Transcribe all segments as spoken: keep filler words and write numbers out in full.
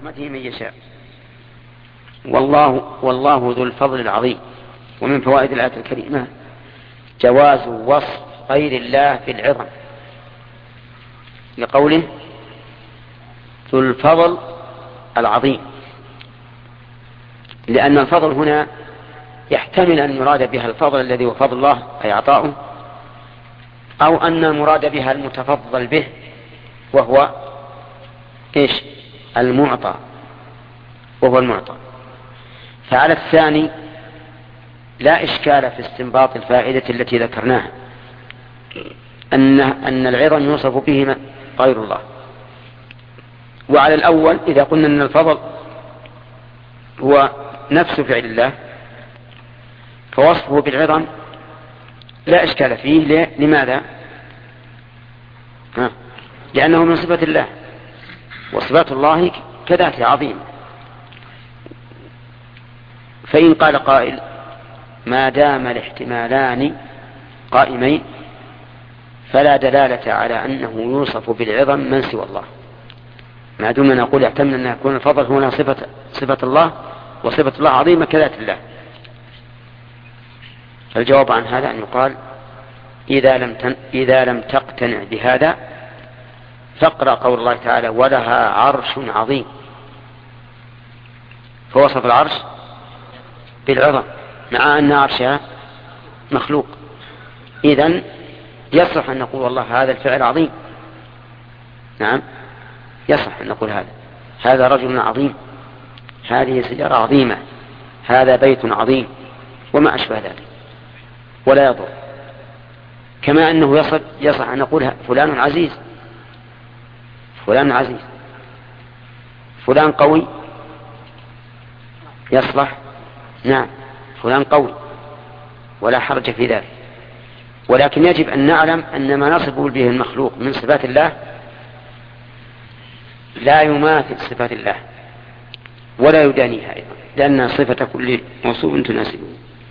برحمته من يشاء. والله, والله ذو الفضل العظيم. ومن فوائد الآية الكريمة جواز وصف غير الله بالعظم، لقوله ذو الفضل العظيم، لأن الفضل هنا يحتمل أن يراد بها الفضل الذي هو فضل الله أي عطاؤه، أو أن المراد بها المتفضل به وهو إيش؟ المعطى، وهو المعطى. فعلى الثاني لا إشكال في استنباط الفائدة التي ذكرناها، أن أن العظم يوصف به غير الله. وعلى الأول إذا قلنا أن الفضل هو نفس فعل الله فوصفه بالعظم لا إشكال فيه. لماذا؟ ها. لأنه من صفة الله، وصفات الله كذات عظيم. فإن قال قائل ما دام الاحتمالان قائمين فلا دلالة على أنه يوصف بالعظم من سوى الله، ما دون نقول يحتمل أن يكون الفضل هنا صفة, صفة الله، وصفة الله عظيمة كذات الله. فالجواب عن هذا أن يقال إذا لم, تن... إذا لم تقتنع بهذا فاقرأ قول الله تعالى ولها عرش عظيم، فوصف العرش بالعظم مع أن عرشها مخلوق. إذن يصح أن نقول والله هذا الفعل عظيم. نعم يصح أن نقول هذا هذا رجل عظيم، هذه سيارة عظيمة، هذا بيت عظيم، وما أشبه ذلك، ولا يضر. كما أنه يصح, يصح أن نقول فلان عزيز، فلان عزيز، فلان قوي، يصلح. نعم فلان قوي، ولا حرج في ذلك. ولكن يجب أن نعلم أن ما نصف به المخلوق من صفات الله لا يماثل صفات الله ولا يدانيها أيضا، لأن صفة كل موصوف تناسبه.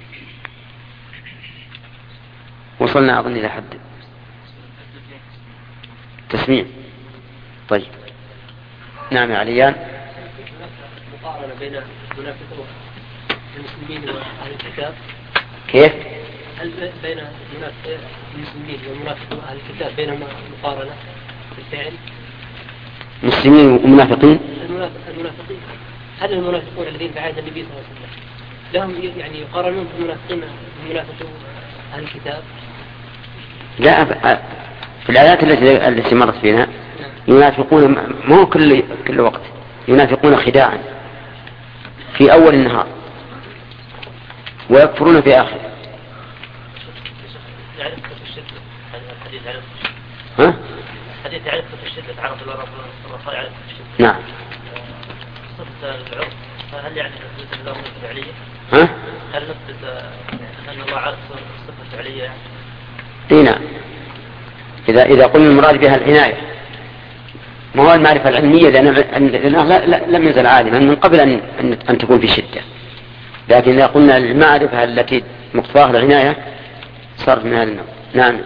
وصلنا أظن إلى حد تسميع. طيب نعم يا عليان. مقارنة بين المنافقين المسلمين وأهل الكتاب. كيف؟ هل بين المسلمين والمنافقين وأهل الكتاب بينهما مقارنة بالفعل؟ مسلمين ومنافقين؟ المنافقين هل المنافقون الذين في عهد النبي صلى الله عليه وسلم لهم يعني يقارنون بالمنافقين بمنافقين أهل الكتاب؟ لا، في الآيات التي التي مرت فينا ينافقون ما هو كل كل وقت، ينافقون خداعا في أول النهار ويكفرون في آخر. ها؟ حديث عرفت في الشدة تعرف الله رب عرفت في الشدة. نعم. صفة العرف هل يعني نثبت الله صفة فعلية؟ ها؟ هل نثبت أن الله عرف صفة فعلية يعني؟ إيه نعم. إذا إذا قلنا المراد بها العناية ما هو المعرفة العلمية، لأنه لم يزل عالما من قبل أن أن تكون في شدة، لكن إذا قلنا المعرفة التي مقتضاها العناية صار من هذا النوع. نعم.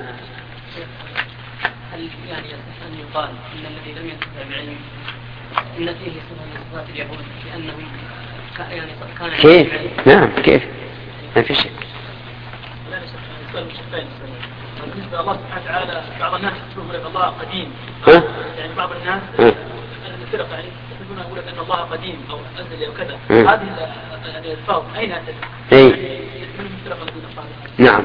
هل يعني يصح أن يقال إن الذي لم ينتفع بعلم إن فيه صفة من صفات اليهود لأنهم يعني كان كيف؟ نعم كيف؟ ما في شك. لا شك. بالنسبة الله سبحانه وتعالى بعض الناس يقولون لك الله قديم. ها؟ يعني بعض الناس ها؟ الفرق يعني يقولون يقول لك أن الله قديم أو أزلي أو كذا. هذه الألفاظ أين أتت؟ أي. نعم.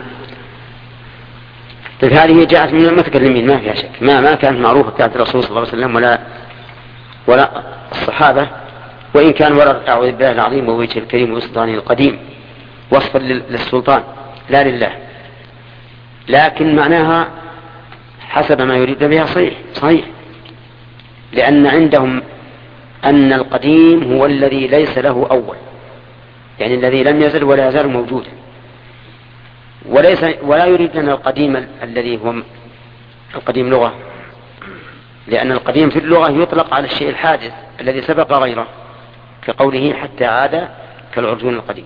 طيب هذه جاءت من المتكلمين ما فيها شك، ما ما كانت معروفة كانت الرسول صلى الله عليه وسلم ولا ولا الصحابة، وإن كان ورد أعوذ بالله العظيم ووجهه الكريم وسلطانه القديم وصفا للسلطان لا لله، لكن معناها حسب ما يريد بها صحيح صحيح، لأن عندهم أن القديم هو الذي ليس له أول، يعني الذي لم يزل ولا يزال موجودا، وليس ولا يريد أن القديم الذي هو القديم لغة، لأن القديم في اللغة يطلق على الشيء الحادث الذي سبق غيره، كقوله حتى عاد كالعرجون القديم.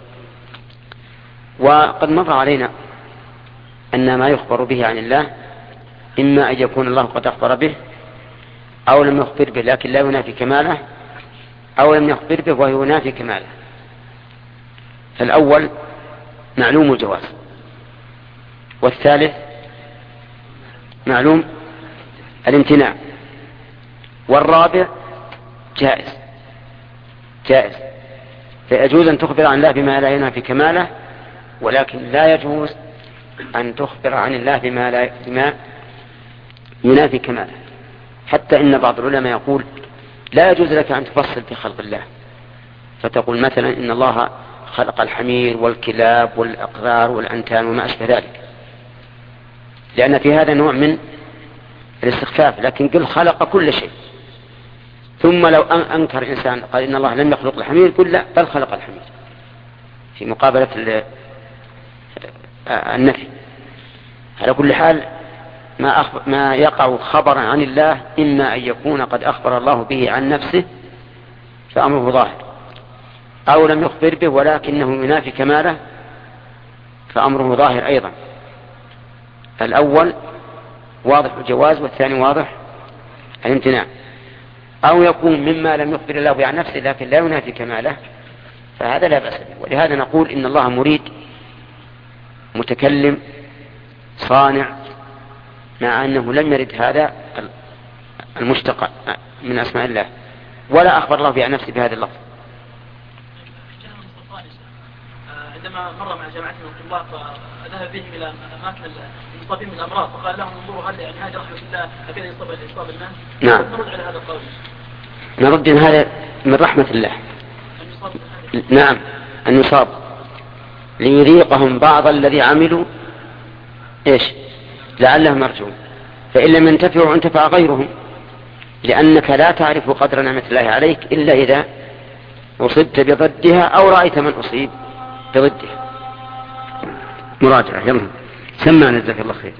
وقد مر علينا أن ما يخبر به عن الله إما أن يكون الله قد أخبر به أو لم يخبر به، لكن لا ينافي كماله أو لم يخبر به وهو ينافي كماله. فالأول معلوم الجواز، والثالث معلوم الامتناع، والرابع جائز جائز فيجوز أن تخبر عن الله بما لا ينافي كماله، ولكن لا يجوز أن تخبر عن الله بما, لا بما ينافي كماله. حتى إن بعض العلماء يقول لا يجوز لك أن تفصل في خلق الله، فتقول مثلا إن الله خلق الحمير والكلاب والأقذار والأنتان وما أشبه ذلك، لأن في هذا نوع من الاستخفاف. لكن قل خلق كل شيء، ثم لو أنكر إنسان قال إن الله لم يخلق الحمير، قل لا بل خلق الحمير، في مقابلة النفي. على كل حال ما, ما يقع خبرا عن الله إما أن يكون قد أخبر الله به عن نفسه فأمره ظاهر، أو لم يخبر به ولكنه ينافي كماله فأمره ظاهر أيضا. الأول واضح الجواز، والثاني واضح الامتناع. أو يكون مما لم يخبر الله به عن نفسه لكن لا ينافي كماله، فهذا لا بأس به. ولهذا نقول إن الله مريد متكلم صانع، مع أنه لم يرد هذا المشتق من أسماء الله، ولا أخبر الله به عن نفسه بهذا اللفظ. عندما مر مع جماعة من الطلاب فذهب بهم إلى أماكن المصابين من الأمراض، فقال لهم انظروا هل يعني هذه رحمة الله هكذا يصاب الإصابة الناس؟ نعم. نرد على هذا القول. نرد إن هذا من رحمة الله. نعم، أن يصاب ليذيقهم بعض الذي عملوا إيش لعلهم يرجعون، فإن لم ينتفعوا انتفع غيرهم، لأنك لا تعرف قدر نعمة الله عليك إلا إذا أصبت بضدها أو رأيت من أصيب بضدها. مراجعة. يلا سمعنا جزاك الله خير.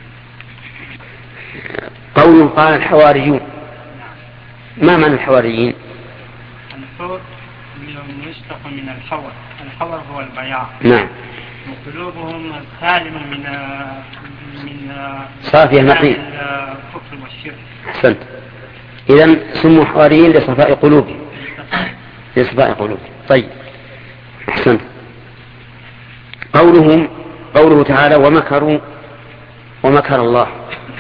قوله قال الحواريون، ما معنى الحواريين؟ الحور مشتق من الحور، الحور هو البياض. نعم. وقلوبهم سالمة من من صافية نقية الكفر والشرك. أحسنت. إذن سموا حواريين لصفاء قلوبهم، لصفاء قلوبهم. طيب أحسنت. قولهم قوله تعالى ومكروا ومكر الله،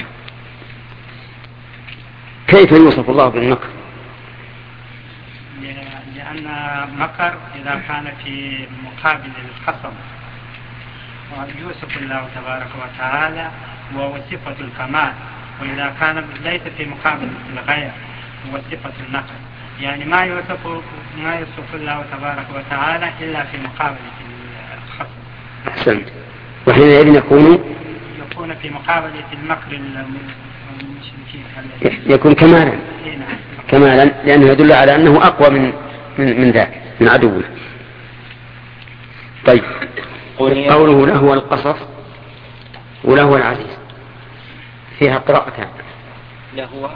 كيف يوصف الله بالمكر؟ لأن مكر إذا كان في مقابل الخصم ويوصف الله تبارك وتعالى وهو صفة الكمال، وإذا كان ليس في مقابل الغير هو صفة النقص، يعني ما يوصف ما يوصف الله تبارك وتعالى إلا في مقابل الخصم. أحسنت. وحينئذ يكون يكون في مقابلة المكر المشركين يكون كمالا كمالا لأنه يدل على أنه أقوى من من, من ذاك من عدوه. طيب قوله له القصص وله العزيز فيها قراءتان، لهو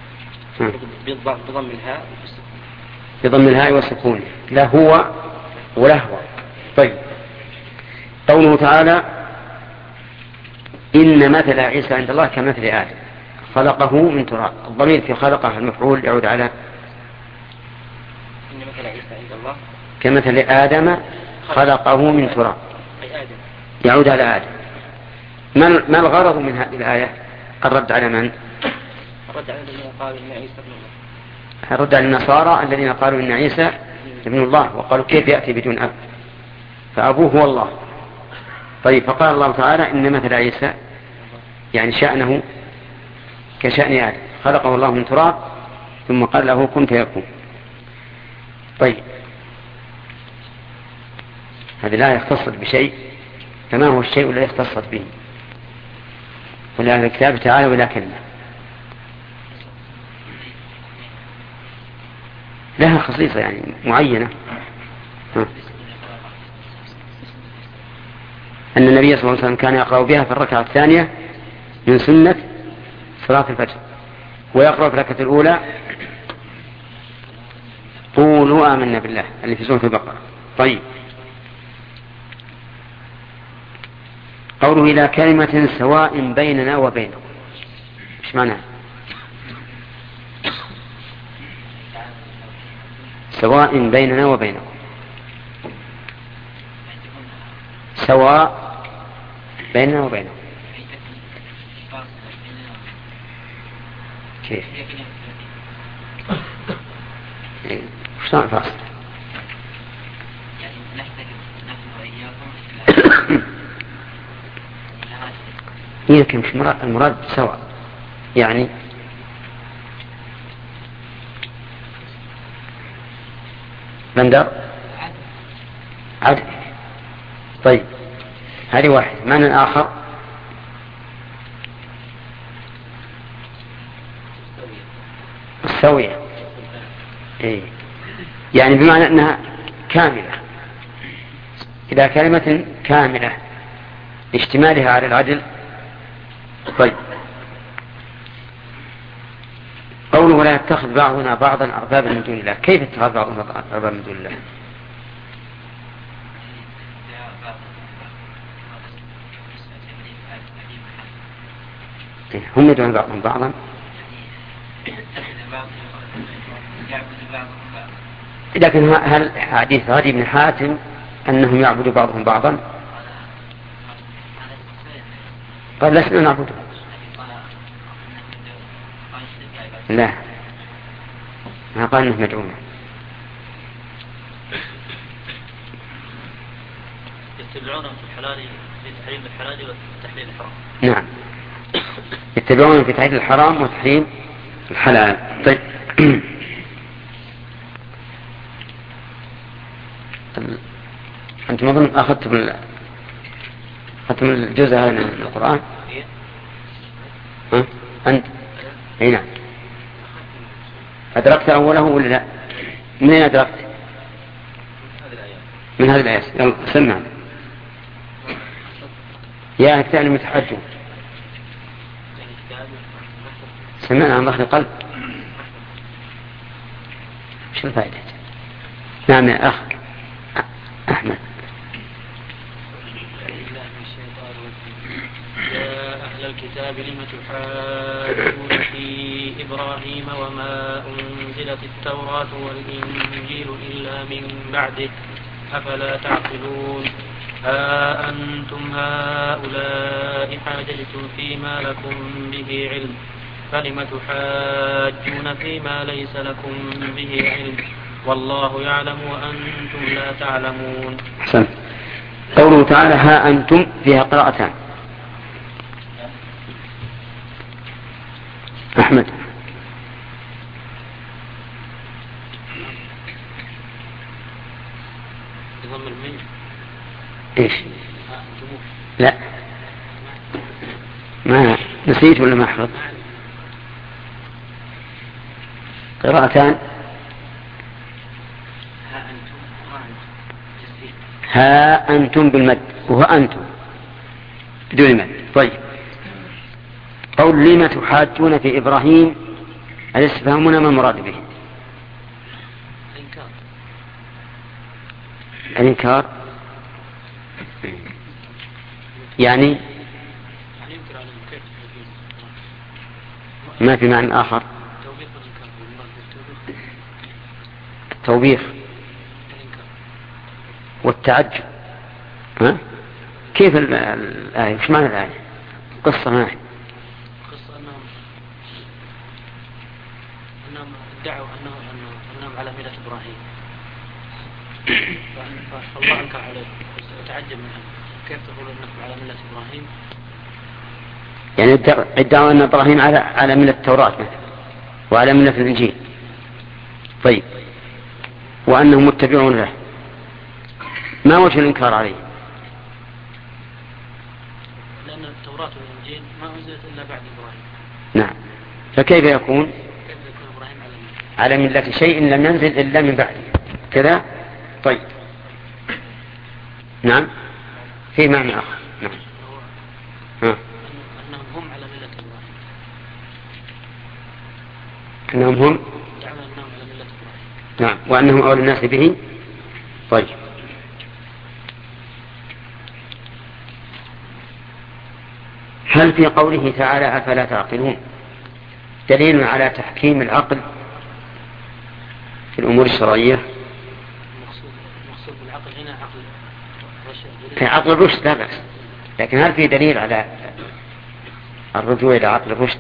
بضم الهاء بضم الهاء والسكون، لهو ولهو. طيب قوله تعالى إن مثل عيسى عند الله كمثل آدم خلقه من تراب، الضمير في خلقه المفعول يعود على إن مثل عيسى عند الله كمثل آدم خلقه من تراب، يعود على آدم. ما الغرض من هذه الآية؟ الرد على من؟ الرد على الذين قالوا إن عيسى ابن الله، الرد على النصارى الذين قالوا إن عيسى ابن الله، وقالوا كيف يأتي بدون أب، فأبوه هو الله. طيب فقال الله تعالى إن مثل عيسى يعني شأنه كشأن آدم خلقه الله من تراب ثم قال له كن فيكون. طيب هذه لا يختص بشيء، فما هو الشيء الذي اختصت به؟ ولا الكتاب تعالى ولا كلمة لها خصيصة يعني معينة. ها. أن النبي صلى الله عليه وسلم كان يقرأ بها في الركعة الثانية من سنة صلاة الفجر، ويقرأ في الركعة الأولى قولوا آمنا بالله اللي في سورة البقرة. طيب قوله إلى كلمة سواء بيننا وبينكم، ايش معناه؟ سواء بيننا وبينكم. سواء بيننا وبينكم كيف؟ شلون فاصل؟ لكن مش مراد، المراد سواء يعني بندر عدل. طيب هذه واحد. معنى الآخر السوية. إيه. يعني بمعنى أنها كاملة، إذا كلمة كاملة اشتمالها على العدل. طيب قوله ولا يتخذ بعضنا بعضا أربابا من دون الله، كيف اتخذ بعضنا أربابا من دون الله؟ هم يدعون بعضهم بعضا. لكن هل حديث غادي بن حاتم أنهم يعبدوا بعضهم بعضا؟ قال لسنا نعبده. لا، ما قال انه مدعونا. يتبعون في الحلال في تحريم الحلال وتحليل الحرام. نعم، يتبعون في تحليل الحرام وتحريم الحلال. طيب أنتم أظن أخذتم أخذتم الجزء هذا من القرآن؟ ها؟ أنت؟ أي نعم. أدركت أوله ولا لا؟ من أين أدركت؟ من هذه الآيات. يلا سمع. يا أكتاب المتحجون سمعنا عن ظهر القلب. شو الفائدة؟ نعم يا أخ أحمد. يا أهل الكتاب لم تحاجون في إبراهيم وما أنزلت التوراة والإنجيل إلا من بعده أفلا تعقلون. ها أنتم هؤلاء حاججتم فيما لكم به علم فلم تحاجون فيما ليس لكم به علم والله يعلم وأنتم لا تعلمون. حسن. قوله تعالى ها أنتم فيها قراءتان. أحمد. إيش؟ لا ما نسيت ولا ما حفظ. قراءتان. ها أنتم بالمد وهو أنتم بدون مد. طيب قول لما تحاجون في إبراهيم الاستفهامنا ما المراد به؟ الإنكار يعني ما في معنى آخر. التوبيخ والتعجب. ها؟ كيف الآية؟ وش معنى الآية؟ قصة ما هي؟ قصة أنهم أنهم ادعوا أنهم أنهم على ملة إبراهيم فالله أنكر عليهم وتعجب منهم. كيف تقول أنكم على ملة إبراهيم؟ يعني ادعوا أن إبراهيم على على ملة التوراة وعلى ملة الإنجيل. طيب وأنهم متبعون له، ما وجه الإنكار عليه؟ لأن التوراة والإنجيل ما أنزلت إلا بعد إبراهيم. نعم، فكيف يكون كيف يكون إبراهيم على ملة على ملة شيء لم ينزل إلا من بعده كذا؟ طيب نعم في معنى آخر. نعم ها. أنهم هم على ملة إبراهيم. أنهم هم دعوا أنهم على ملة إبراهيم. نعم وأنهم أولى الناس به. طيب هل في قوله تعالى أفلا تعقلون دليل على تحكيم العقل في الأمور الشرعية؟ العقل هنا عقل رشد. في عقل الرشد لا بأس، لكن هل في دليل على الرجوع إلى عقل الرشد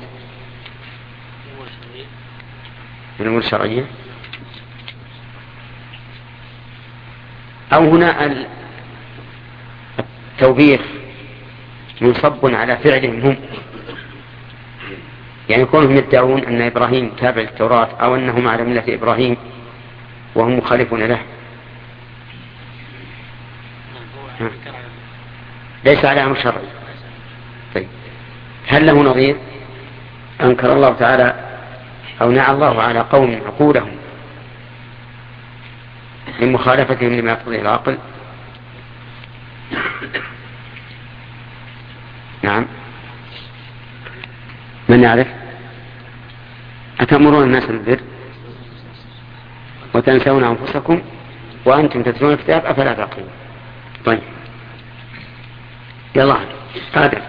من الأمور الشرعية؟ أو هنا التوبيخ منصب على فعلهم هم، يعني كونهم يدعون أن إبراهيم تابع التوراة أو أنهم على ملة إبراهيم وهم مخالفون له، ليس على أمر شرعي. طيب هل له نظير؟ أنكر الله تعالى أو نعى الله على قوم عقولهم من مخالفتهم لما يقتضيه العقل؟ نعم. من يعرف؟ أتأمرون الناس بالبر وتنسون أنفسكم وأنتم تتلون الكتاب أفلا تعقلون؟ طيب يلا آدم.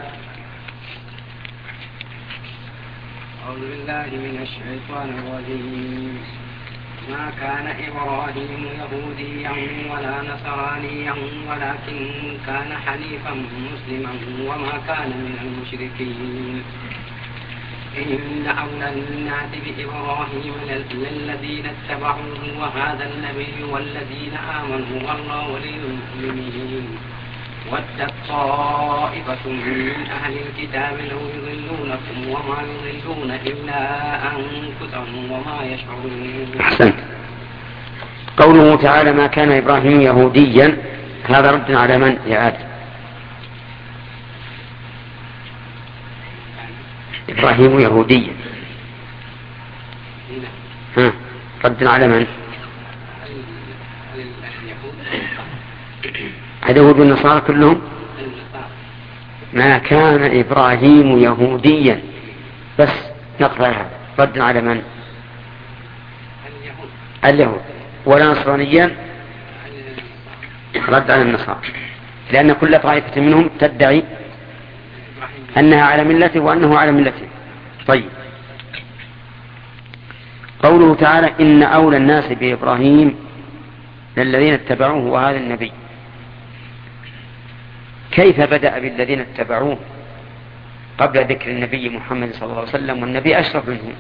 أعوذ بالله من الشيطان الرجيم. ما كان إبراهيم يهوديا ولا نصرانيا ولكن كان حنيفا مسلما وما كان من المشركين. إن أولى الناس بإبراهيم للذين اتبعوه وهذا النبي والذين آمنوا والله ولي المؤمنين. ودت طائفة من أهل الكتاب لو يضلونكم وما يضلون إلا أنفسهم وما يشعرون. أحسنت. قوله تعالى ما كان إبراهيم يهوديا، هذا رد على من يا آدم؟ إبراهيم يهوديا، ها رد على من؟ اليهود والنصارى كلهم. ما كان إبراهيم يهوديا، بس نقرأ هذا رد على من؟ اليهود. ولا نصرانيا، رد على النصارى، لأن كل طائفة منهم تدعي أنها على ملته وأنه على ملته. طيب قوله تعالى إن أولى الناس بإبراهيم للذين اتبعوه وهذا النبي، كيف بدأ بالذين اتبعوه قبل ذكر النبي محمد صلى الله عليه وسلم والنبي أشرف منه؟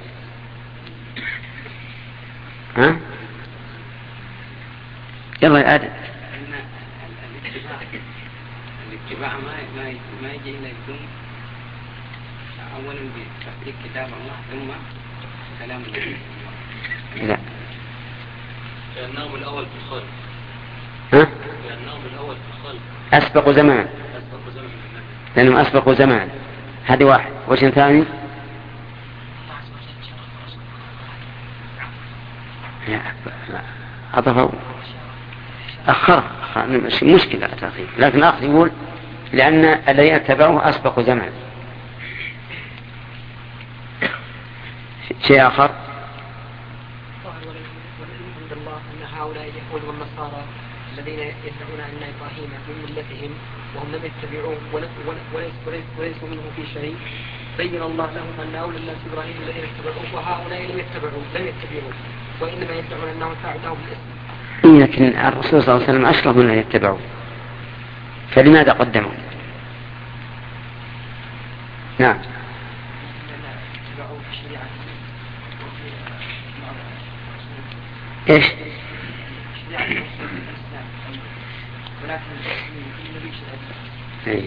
ها يلا يا آدم. الاتباع ما ما يجي إليكم أولا بتحقيق كتاب الله ثم كلام الله. لا لأنهم الأول في الخلق. ها لأنهم الأول في الخلق أسبق زمان، أسبق زمن لأنهم أسبقوا زمان. هذه واحد. وجه ثاني أضفوا أخر مش مشكلة تأخير، لكن الآخر يقول لأن الذين اتبعوه أسبقوا زمان. شيء آخر عند الله أن هؤلاء اليهود والنصارى الذين يدعون أن إبراهيم من ملتهم وهم لم يتبعوه وليسوا منه في شيء، بين الله لهم أن أولى الناس إبراهيم الذين اتبعوه وهؤلاء لم يتبعوه لم يتبعوه وإنما يدعون أنهم فعلوا بالاسم. لكن الرسول صلى الله عليه وسلم أشرف من أن يتبعوه، فلماذا قدموا؟ نعم ايش؟ اي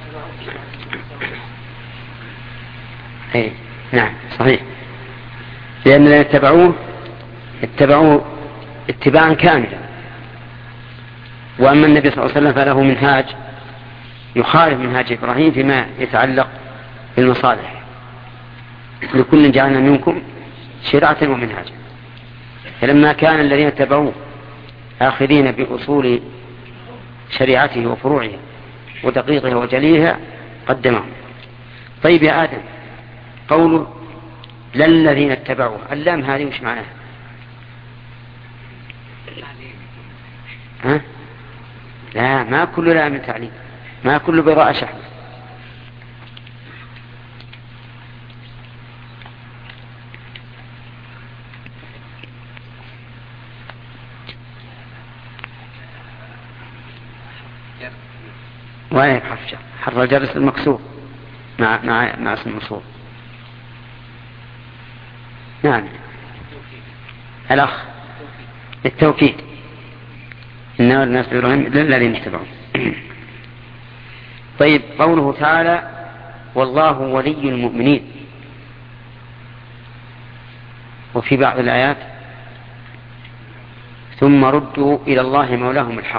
اي نعم صحيح، لأن الذين اتبعوه اتبعوه اتباعا كاملا، وأما النبي صلى الله عليه وسلم فله منهاج يخالف منهاج إبراهيم فيما يتعلق بالمصالح. لكل جعلنا منكم شرعة ومنهاجا. فلما كان الذين اتبعوه آخذين بأصول شريعته وفروعه ودقيقها وجليها قدمهم. طيب يا آدم، قوله للذين اتبعوه، اللام هذه وش معناها؟ ها؟ لا، ما كل لام من تعليم، ما كل بضاء شحن. جر. وين حرف جر؟ حرف الجر اسم المكسور مع مع مع اسم الموصول. نعم. الأخ التوكيد. إنما الناس بإبراهيم إلا الذين اتبعوا. طيب قوله تعالى والله ولي المؤمنين، وفي بعض الآيات ثم ردوا إلى الله مولاهم الحق،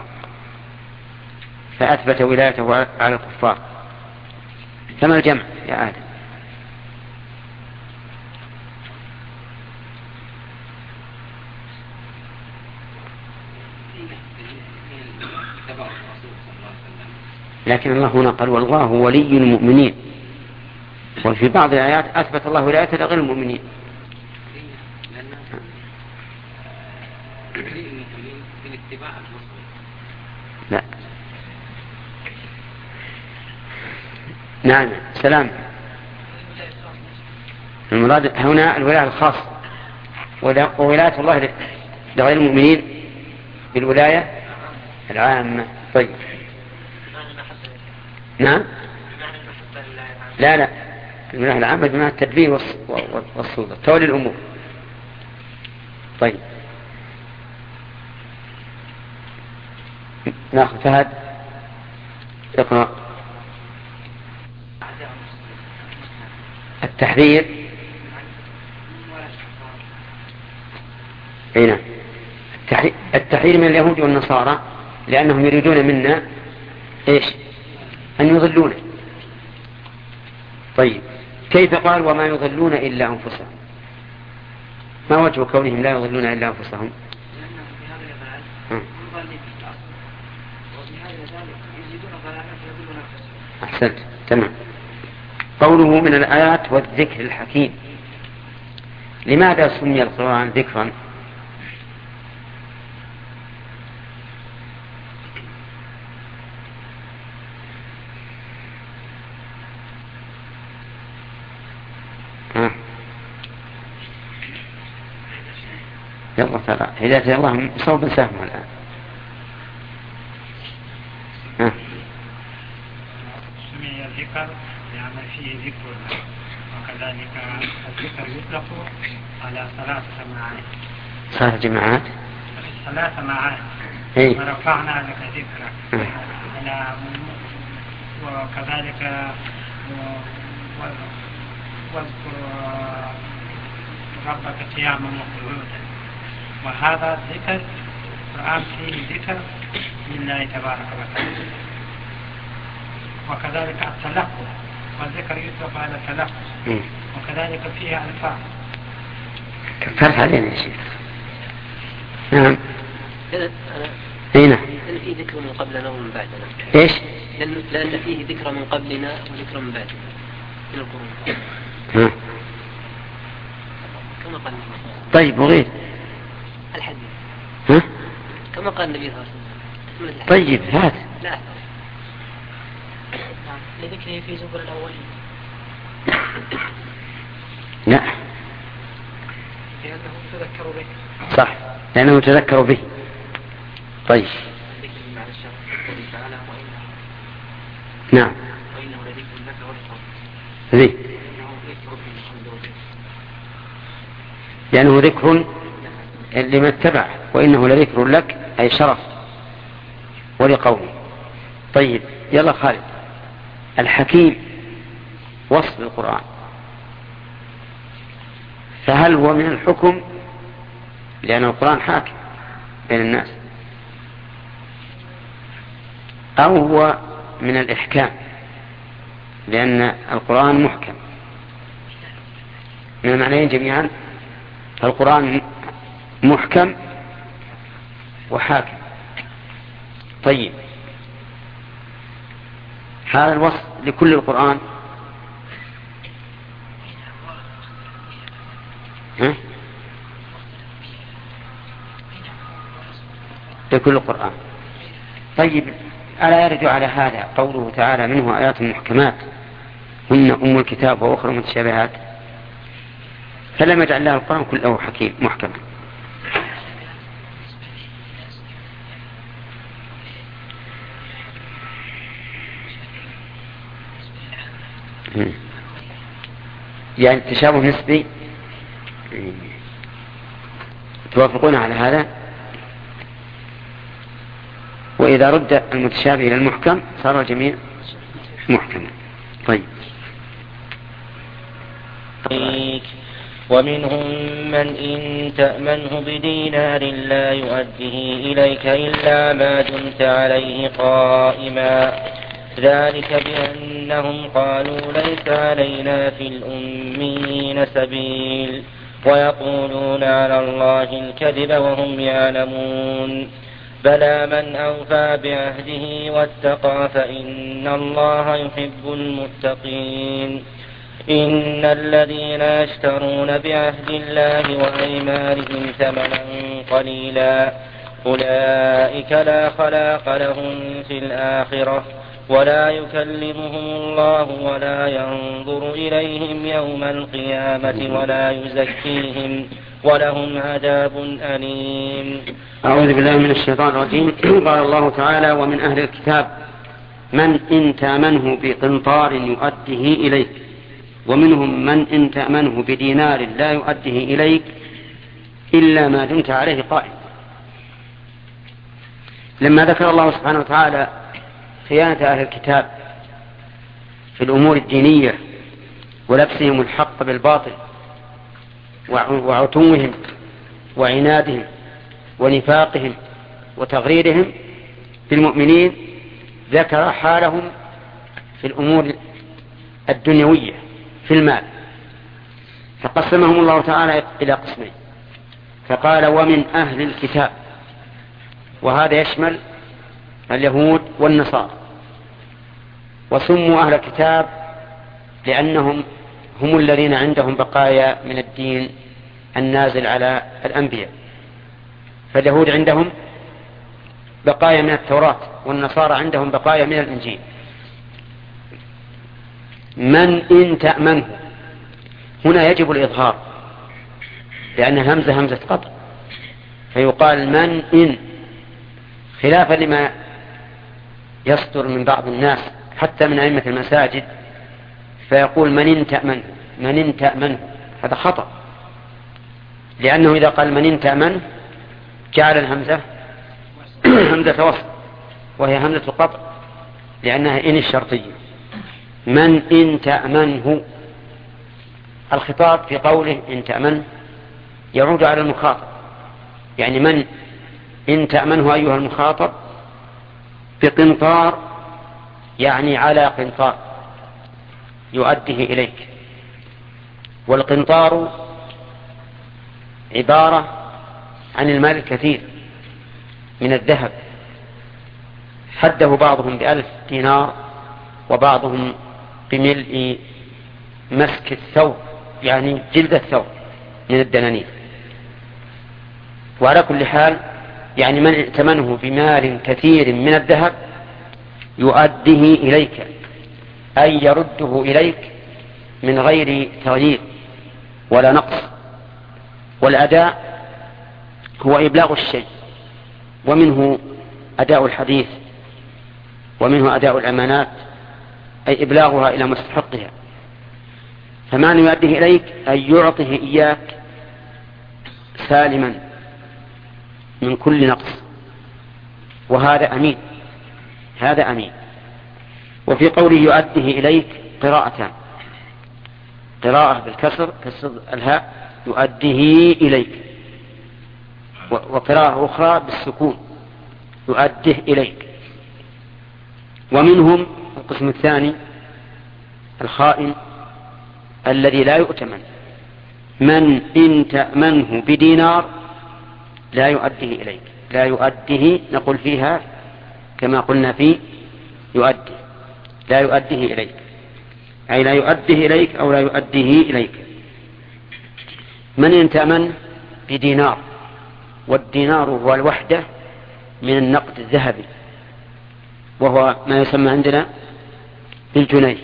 فأثبت ولايته على الكفار. كما الجمع يا آدم؟ لكن الله هنا قال والله ولي المؤمنين، وفي بعض الآيات أثبت الله ولايته لغير المؤمنين. لا. نعم. سلام. المراد هنا الولاية الخاصة، وولاية الله لغير المؤمنين بالولاية العامة. طيب. نعم. لا لا الولاية العامة بمعنى التدبير والسلطة، تولي الأمور. طيب ناخذ فهد اقرأ. التحذير. هنا التحذير من اليهود والنصارى لأنهم يريدون منا إيش؟ أن يضلون. طيب كيف قال وما يضلون إلا أنفسهم؟ ما وجه كونهم لا يضلون إلا أنفسهم؟ أحسنت. تمام. قوله من الآيات والذكر الحكيم، لماذا سمي القرآن ذكرا؟ ها يلا ترى هداية الله صوب سهم الآن. ها سمي الذكر لأن فيه ذكر، وكذلك الذكر يطلق على ثلاثة معاني. ثلاث جماعات. ثلاثة معاني. إيه؟ ورفعنا لك ذكرك. وكذلك واذكر ربك قياما وقعودا. وهذا الذكر القرآن فيه ذكر لله تبارك وتعالى. وكذلك التلفظ، والذكر يطلق على التلفظ، وكذلك فيه ألفاظ. كفرت علينا يا شيخ. نعم. هنا لأن فيه ذكر من قبلنا ومن بعدنا. إيش؟ لأن, لأن فيه ذكر من قبلنا وذكر من بعدنا من القرون. ها. كما قال النبي. طيب وغير الحديث. ها؟ كما قال النبي صلى الله عليه وسلم. طيب هات. لا. لذكره في زبر الأولين. لا. لأنه تذكر به. صح، لأنه تذكر به. طيب. نعم. ذي. لأنه ذكر لمن اتبع، وإنه لذكر لك أي شرف ولقومه. طيب يلا خالد. الحكيم وصف القرآن، فهل هو من الحكم لأن القرآن حاكم بين الناس، أو هو من الإحكام لأن القرآن محكم؟ من المعنيين جميعا. القرآن محكم وحاكم. طيب هذا الوصف لكل القرآن؟ ها؟ لكل القرآن. طيب ألا يرد على هذا قوله تعالى منه آيات محكمات هن أم الكتاب وأخرى متشابهات، فلم يجعل لها القرآن كله حكيم محكم؟ يعني تشابه نسبي. توافقون على هذا؟ وإذا رد المتشابه إلى المحكم صار الجميع محكما. طيب. ومنهم من إن تأمنه بدينار لا يؤديه إليك إلا ما دمت عليه قائما، ذلك بأنهم قالوا ليس علينا في الأمين سبيل ويقولون على الله الكذب وهم يعلمون. بلى من أوفى بعهده واتقى فإن الله يحب المتقين. إن الذين يشترون بعهد الله وأيمانهم ثمنا قليلا أولئك لا خلاق لهم في الآخرة ولا يكلمهم الله ولا ينظر إليهم يوم القيامة ولا يزكيهم ولهم عذاب أليم. أعوذ بالله من الشيطان الرجيم. قال الله تعالى: ومن أهل الكتاب من إن تأمنه بقنطار يؤديه إليك ومنهم من إن تأمنه بدينار لا يؤديه إليك إلا ما دمت عليه قائم. لما ذكر الله سبحانه وتعالى خيانة أهل الكتاب في الأمور الدينية ولبسهم الحق بالباطل وعتوهم وعنادهم ونفاقهم وتغريرهم بالمؤمنين، ذكر حالهم في الأمور الدنيوية في المال، فقسمهم الله تعالى إلى قسمين، فقال: ومن أهل الكتاب، وهذا يشمل اليهود والنصارى، وسموا أهل الكتاب لأنهم هم الذين عندهم بقايا من الدين النازل على الأنبياء، فاليهود عندهم بقايا من التوراة والنصارى عندهم بقايا من الإنجيل. من إن تأمنه، هنا يجب الإظهار لأن همزة همزة قطع، فيقال من إن، خلافا لما يصدر من بعض الناس حتى من أئمة المساجد، فيقول من إن تأمنه من إن تأمنه، هذا خطأ، لأنه إذا قال من إن تأمنه جعل الهمزة همزة وصل وهي همزة القطع لأنها إن الشرطية. من إن تأمنه، الخطاب في قوله إن تأمنه يعود على المخاطب، يعني من إن تأمنه أيها المخاطب بقنطار، يعني على قنطار يؤديه إليك. والقنطار عبارة عن المال الكثير من الذهب، حده بعضهم بألف دينار وبعضهم بملء مسك الثوب، يعني جلد الثوب من الدنانير. وعلى كل حال يعني من ائتمنه بمال كثير من الذهب يؤديه إليك، أي يرده إليك من غير تغيير ولا نقص. والأداء هو إبلاغ الشيء، ومنه أداء الحديث، ومنه أداء الأمانات، أي إبلاغها إلى مستحقها. فمعنى يؤديه إليك أن يعطيه إياك سالما من كل نقص، وهذا أمين، هذا أمين. وفي قوله يؤديه إليك قراءتان، قراءة بالكسر كسر الهاء يؤديه إليك، وقراءة أخرى بالسكون يؤديه إليك. ومنهم القسم الثاني الخائن الذي لا يؤتمن، من إن تأمنه بدينار لا يؤديه إليك، لا يؤديه نقول فيها كما قلنا في يؤدي، لا يؤديه إليك، أي لا يؤديه إليك أو لا يؤديه إليك. من إن تأمن بدينار، والدينار هو الوحدة من النقد الذهبي، وهو ما يسمى عندنا بالجنيه.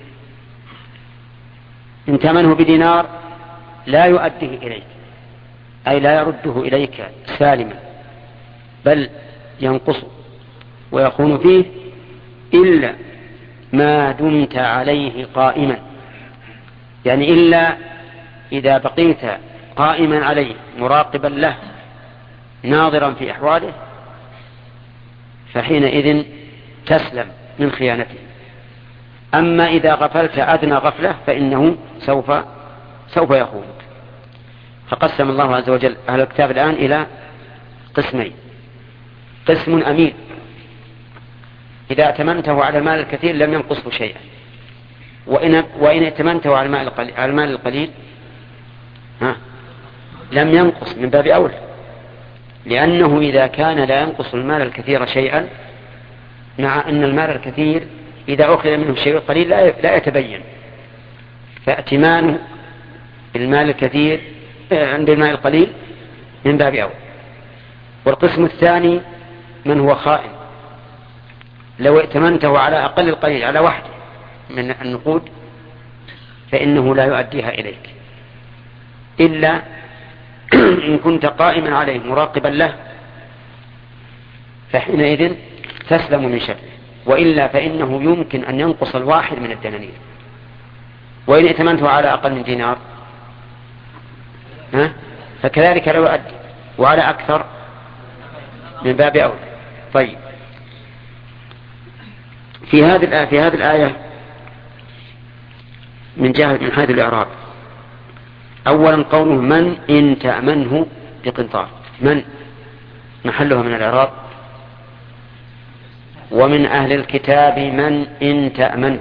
إن تأمنه بدينار لا يؤديه إليك، أي لا يرده إليك سالما، بل ينقصه ويكون فيه إلا ما دمت عليه قائما، يعني إلا إذا بقيت قائما عليه مراقبا له ناظرا في أحواله فحينئذ تسلم من خيانته. أما إذا غفلت أدنى غفلة فإنه سوف سوف يخونك. فقسم الله عز وجل أهل الكتاب الآن إلى قسمين: قسم أمين إذا ائتمنته على المال الكثير لم ينقصه شيئا، وإن, وإن ائتمنته على المال القليل, على المال القليل ها لم ينقص من باب أولى، لأنه إذا كان لا ينقص المال الكثير شيئا، مع أن المال الكثير إذا أخذ منه شيء قليل لا يتبين، فائتمان المال الكثير عند المال القليل من باب أولى. والقسم الثاني من هو خائن، لو ائتمنته على أقل القليل على واحد من النقود فإنه لا يؤديها إليك إلا إن كنت قائما عليه مراقبا له، فحينئذ تسلم من شره، وإلا فإنه يمكن أن ينقص الواحد من الدنانير. وإن ائتمنته على أقل من دينار ها فكذلك لا يؤدي، وعلى أكثر من باب أولى. طيب، في هذه في هذه الآية من جهة من حيث الإعراب، أولا قوله من إن تأمنه بقنطار، من محلها من الإعراب. ومن أهل الكتاب من إن تأمنه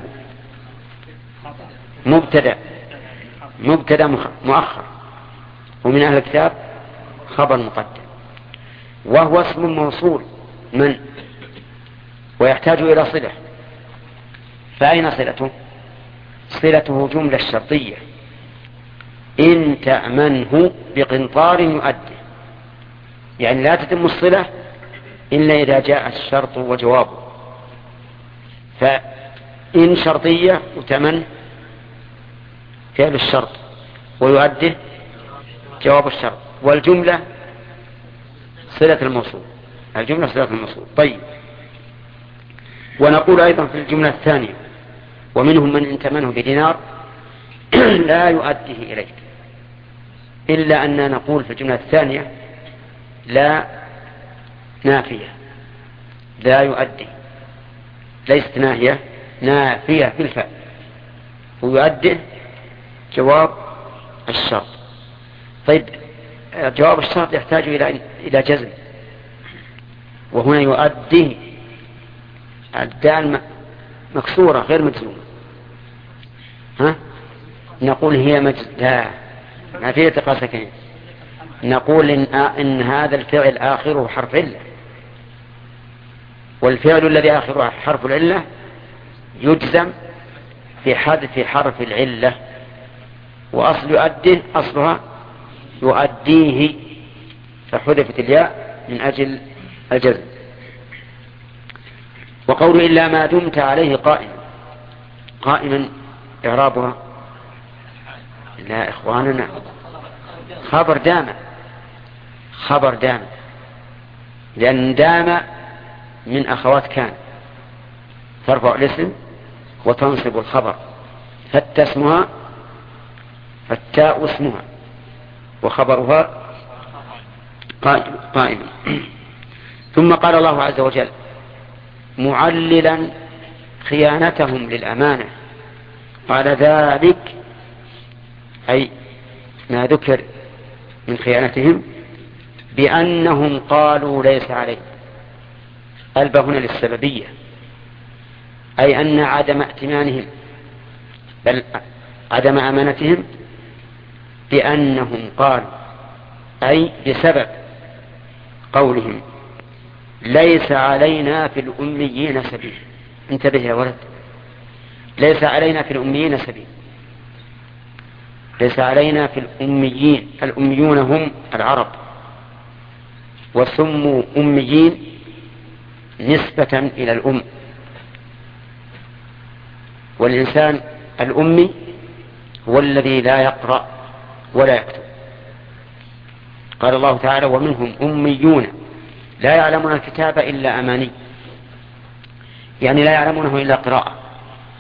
مبتدأ مبتدأ مؤخر، ومن أهل الكتاب خبر مقدم، وهو اسم موصول من، ويحتاج إلى صلة. فأين صلته؟ صلته جملة شرطية: إن تأمنه بقنطار يؤدي، يعني لا تتم الصلة إلا إذا جاء الشرط وجوابه. فإن شرطية وتمن فعل الشرط ويؤدي جواب الشرط، والجملة صلة الموصول، الجملة صلة الموصول. طيب، ونقول أيضا في الجملة الثانية: ومنهم من إن تمنه بدينار لا يؤديه إليك، إلا أننا نقول في الجملة الثانية لا نافية، لا يؤدي، ليست ناهية، نافية في الفعل، ويؤدي جواب الشرط. طيب، جواب الشرط يحتاج إلى إلى جزم، وهنا يؤدي الدال مكسورة غير مجزومة، ها نقول هي مجزومة، ما فيه التقاء ساكنين، نقول إن, إن هذا الفعل آخره حرف علة، والفعل الذي آخره حرف العلة يجزم في حذف حرف العلة، وأصل يؤديه أصلها يؤديه، فحذفت الياء من أجل الجزم. وقول إلا ما دمت عليه قائما، قائما إعرابها لا إخواننا خبر دام، خبر دام، لأن دام من أخوات كان ترفع الاسم وتنصب الخبر، فالتاء اسمها فالتاء اسمها وخبرها قائما. ثم قال الله عز وجل معللا خيانتهم للأمانة، قال ذلك أي ما ذكر من خيانتهم بأنهم قالوا ليس عليه، ألبى هنا للسببية، أي أن عدم ائتمانهم بل عدم أمانتهم بأنهم قالوا، أي بسبب قولهم ليس علينا في الأميين سبيل. انتبه يا ولد، ليس علينا في الأميين سبيل، ليس علينا في الأميين، الأميون هم العرب، وسموا أميين نسبة إلى الأم، والإنسان الأمي هو الذي لا يقرأ ولا يكتب. قال الله تعالى ومنهم أميون لا يعلمون الكتاب إلا أماني، يعني لا يعلمونه إلا قراءة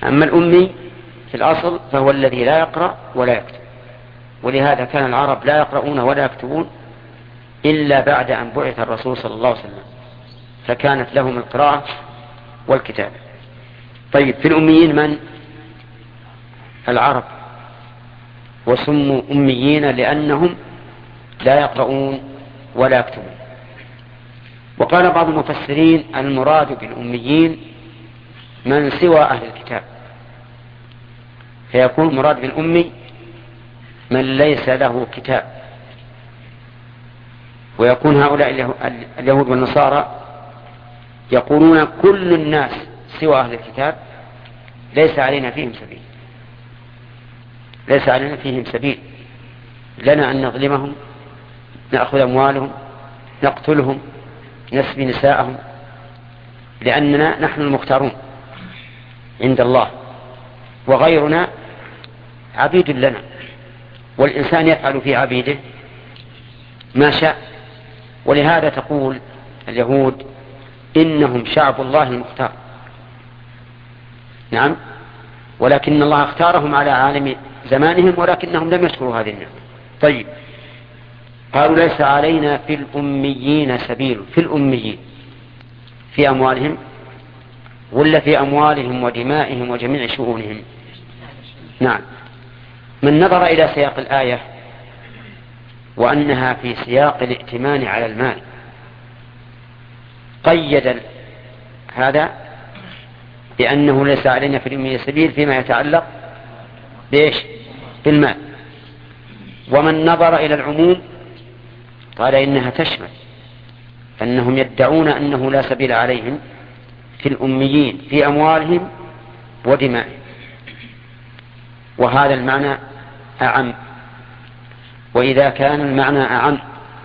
أما الأمي في الأصل فهو الذي لا يقرأ ولا يكتب، ولهذا كان العرب لا يقرؤون ولا يكتبون إلا بعد أن بعث الرسول صلى الله عليه وسلم، فكانت لهم القراءة والكتابة. طيب في الأميين من؟ العرب، وسموا أميين لأنهم لا يقرؤون ولا يكتبون. وقال بعض المفسرين المراد بالأميين من سوى أهل الكتاب، فيكون مراد بالأمي من ليس له كتاب، ويكون هؤلاء اليهود والنصارى يقولون كل الناس سوى أهل الكتاب ليس علينا فيهم سبيل، ليس علينا فيهم سبيل، لنا أن نظلمهم، نأخذ أموالهم، نقتلهم، نسبي نساءهم، لأننا نحن المختارون عند الله، وغيرنا عبيد لنا، والإنسان يفعل في عبيده ما شاء. ولهذا تقول اليهود إنهم شعب الله المختار، نعم، ولكن الله اختارهم على عالم زمانهم ولكنهم لم يشكروا هذه النعمة. طيب قالوا ليس علينا في الأميين سبيل، في الأميين في أموالهم ولا في أموالهم ودمائهم وجميع شؤونهم؟ نعم. من نظر إلى سياق الآية وأنها في سياق الائتمان على المال قيد هذا بأنه ليس علينا في الأميين سبيل فيما يتعلق بإيش؟ بالمال. ومن نظر إلى العموم قال إنها تشمل أنهم يدعون أنه لا سبيل عليهم في الأميين في أموالهم ودمائهم، وهذا المعنى أعم. وإذا كان المعنى أعم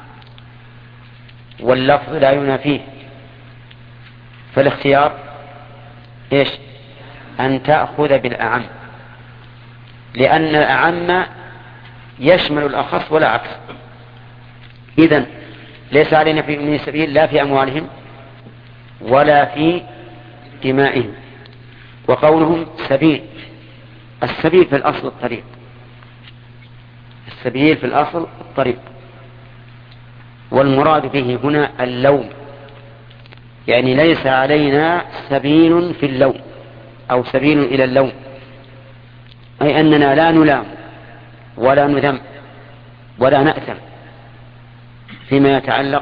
واللفظ لا ينافيه فالاختيار إيش؟ أن تأخذ بالأعم، لأن الأعم يشمل الأخص ولا عكس. إذن ليس علينا في أمين سبيل لا في أموالهم ولا في دمائهم. وقولهم سبيل، السبيل في الأصل الطريق، السبيل في الأصل الطريق، والمراد به هنا اللوم، يعني ليس علينا سبيل في اللوم أو سبيل إلى اللوم، أي أننا لا نلام ولا نذم ولا نأثم فيما يتعلق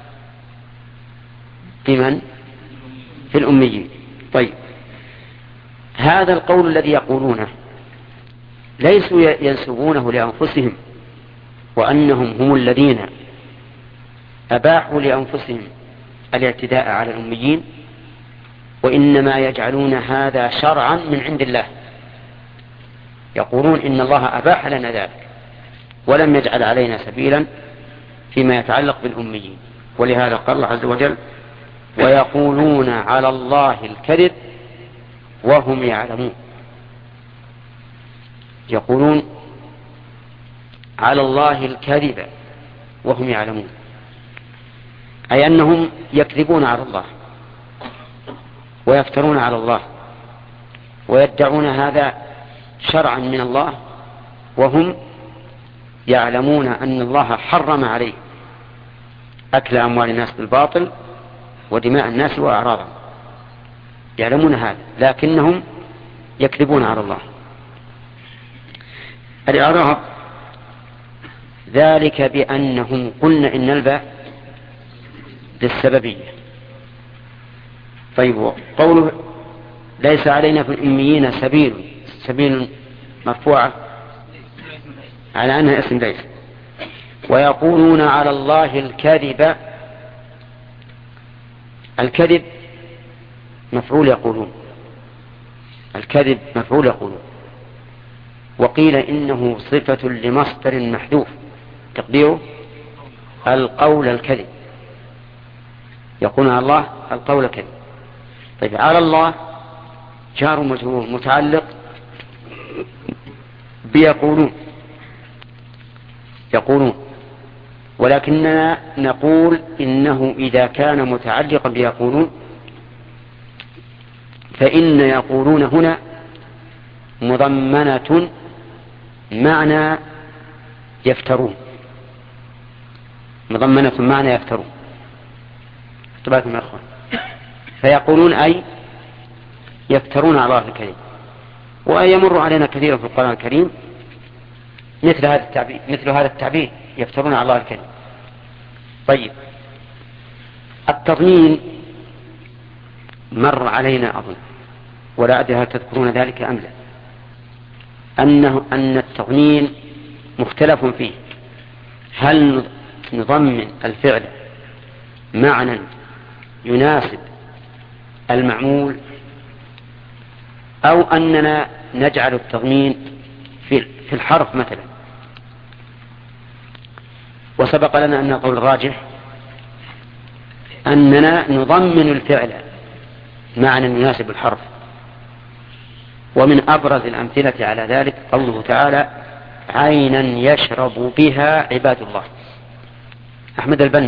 بمن؟ في الأميين. طيب هذا القول الذي يقولونه ليسوا ينسبونه لأنفسهم وأنهم هم الذين أباحوا لأنفسهم الاعتداء على الأميين، وإنما يجعلون هذا شرعا من عند الله، يقولون إن الله أباح لنا ذلك ولم يجعل علينا سبيلا فيما يتعلق بالأميين. ولهذا قال الله عز وجل ويقولون على الله الكذب وهم يعلمون، يقولون على الله الكذب وهم يعلمون، أي أنهم يكذبون على الله ويفترون على الله ويدعون هذا شرعا من الله وهم يعلمون أن الله حرم عليه أكل أموال الناس بالباطل ودماء الناس وأعراضهم، يعلمون هذا لكنهم يكذبون على الله. الإعراب ذلك بأنهم قلنا إن الباء للسببية. طيب قوله ليس علينا في الأميين سبيل، سبيل مرفوعة على أنها اسم ليس. ويقولون على الله الكذب، الكذب مفعول يقولون، الكذب مفعول يقولون. وقيل إنه صفة لمصدر محذوف تقديره القول الكذب، يقولون على الله القول الكذب. طيب على الله جار مجرور متعلق بيقولون، يقولون، ولكننا نقول إنه إذا كان متعلقا بيقولون فإن يقولون هنا مضمنة معنى يفترون، مضمنة معنى يفترون. اختباركم يا أخوان. فيقولون أي يفترون على الله الكريم. ويمر علينا كثيرا في القرآن الكريم مثل هذا التعبير، مثل هذا التعبير يفترون على الله الكريم. طيب، التضمين مر علينا أظن، ولا أدري هل تذكرون ذلك أم لا، أنه أن التضمين مختلف فيه، هل نضمن الفعل معنى يناسب المعمول أو أننا نجعل التضمين في الحرف مثلا. وسبق لنا أن القول الراجح أننا نضمن الفعل معنى يناسب الحرف. ومن أبرز الأمثلة على ذلك قوله تعالى عينا يشرب بها عباد الله. أحمد البني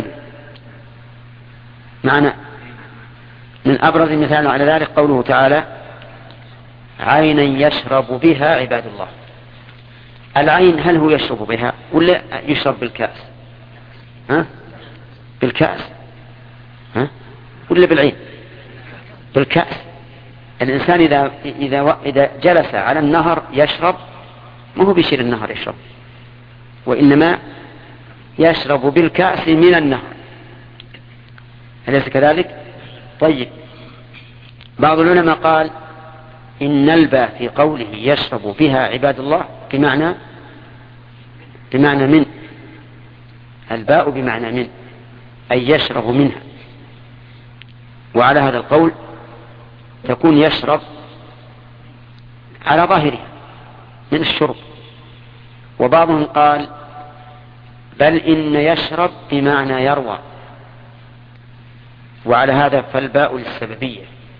معنا. من أبرز مثال على ذلك قوله تعالى عينا يشرب بها عباد الله. العين هل هو يشرب بها ولا يشرب بالكأس؟ ها؟ بالكأس ها؟ ولا بالعين؟ بالكأس. الإنسان إذا, إذا, إذا جلس على النهر يشرب، ما هو بيشير النهر يشرب، وإنما يشرب بالكأس من النهر، أليس كذلك؟ طيب، بعض العلماء قال إن الباء في قوله يشرب بها عباد الله بمعنى بمعنى من، الباء بمعنى من، أي يشرب منها. وعلى هذا القول تكون يشرب على ظاهرها من الشرب. وبعضهم قال بل إن يشرب بمعنى يروى، وعلى هذا فالباء للسببية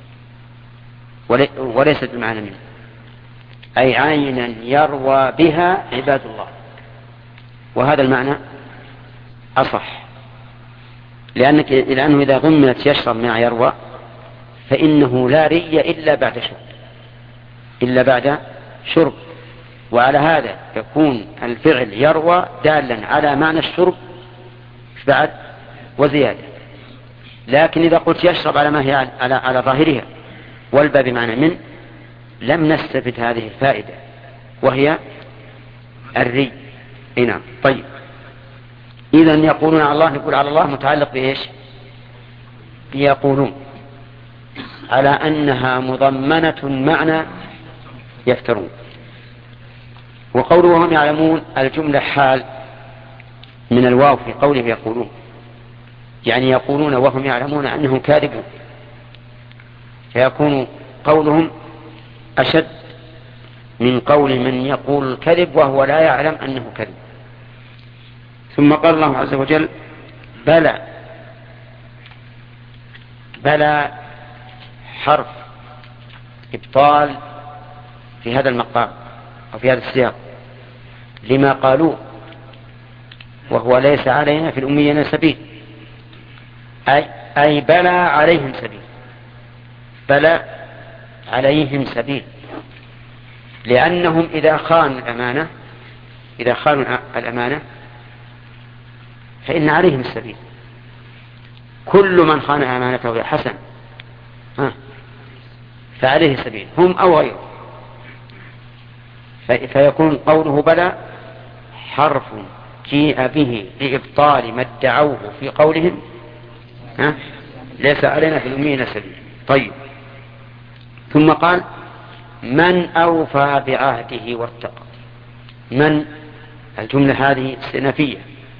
وليست بمعنى منه، أي عينا يروى بها عباد الله. وهذا المعنى أصح، لأنك لأنه إذا ضمنت يشرب مع يروى فإنه لا ري إلا بعد شرب إلا بعد شرب وعلى هذا يكون الفعل يروى دالا على معنى الشرب بعد وزيادة. لكن إذا قلت يشرب على ما هي على, على ظاهرها والباء بمعنى من، لم نستفد هذه الفائدة وهي الري. نعم. طيب، إذن يقولون على الله، نقول على الله متعلق بإيش؟ يقولون على أنها مضمنة معنى يفترون. وقوله وهم يعلمون الجملة حال من الواو في قوله يقولون، يعني يقولون وهم يعلمون أنهم كاذبون، فيكون قولهم أشد من قول من يقول الكذب وهو لا يعلم أنه كذب. ثم قال الله عز وجل بلى. بلى حرف إبطال في هذا المقام أو في هذا السياق لما قالوا، وهو ليس علينا في الأميين سبيل، أي, أي بلى عليهم سبيل، بلى عليهم سبيل، لأنهم إذا خانوا الأمانة إذا خانوا الأمانة فإن عليهم السبيل. كل من خان أمانته يا حسن ها فعليه سبيل، هم أو غيره. فيكون قوله بلى حرف جيء به لإبطال ما ادعوه في قولهم ها ليس علينا في الأمين سبيل. طيب، ثم قال من أوفى بعهده واتقى. من الجملة هذه استئنافية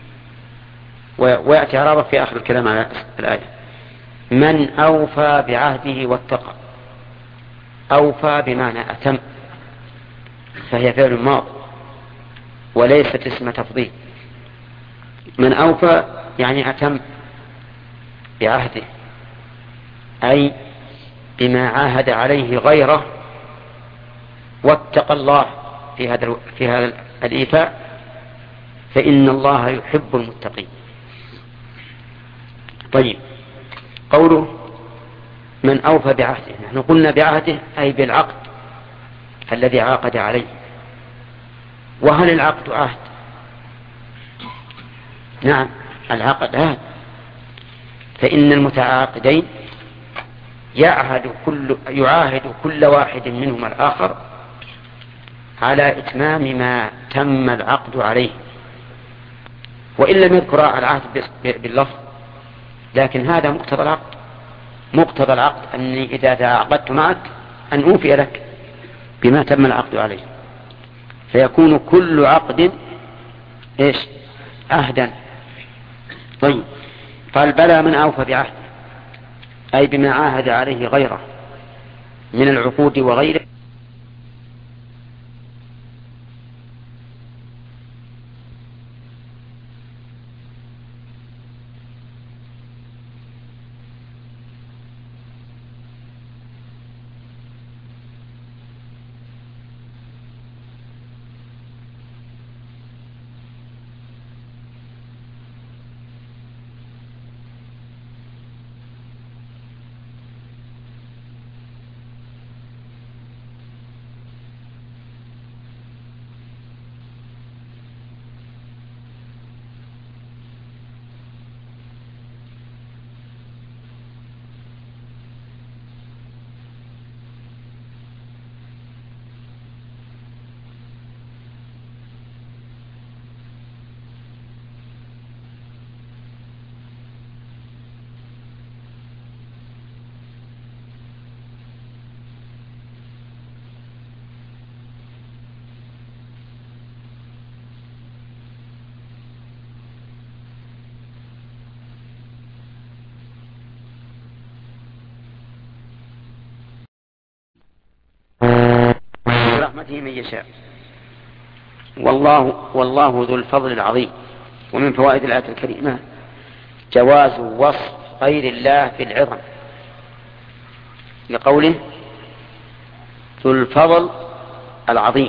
ويأتي عرابة في آخر الكلام على الآية. من أوفى بعهده واتقى. أوفى بمعنى أتم، فهي فعل ماض وليست اسم تفضيل. من أوفى يعني أتم بعهده، أي بما عاهد عليه غيره، واتقى الله في هذا في هذا الإيفاء، فإن الله يحب المتقين. طيب، قوله من أوفى بعهده، نحن قلنا بعهده أي بالعقد الذي عاقد عليه. وهل العقد عهد؟ نعم، العقد عهد، فإن المتعاقدين يعهد كل يعاهد كل واحد منهما الآخر على إتمام ما تم العقد عليه، وإن لم يذكر العهد باللفظ، لكن هذا مقتضى العقد. مقتضى العقد أني إذا تعاقدت معك أن أوفي لك بما تم العقد عليه، فيكون كل عقد إيش؟ عهدا. طيب، قال بلى من أوفى بعهد، أي بما عاهد عليه غيره من العقود وغيره. برحمته من يشاء، والله والله ذو الفضل العظيم. ومن فوائد الآية الكريمة جواز وصف غير الله بالعظم، لقوله ذو الفضل العظيم،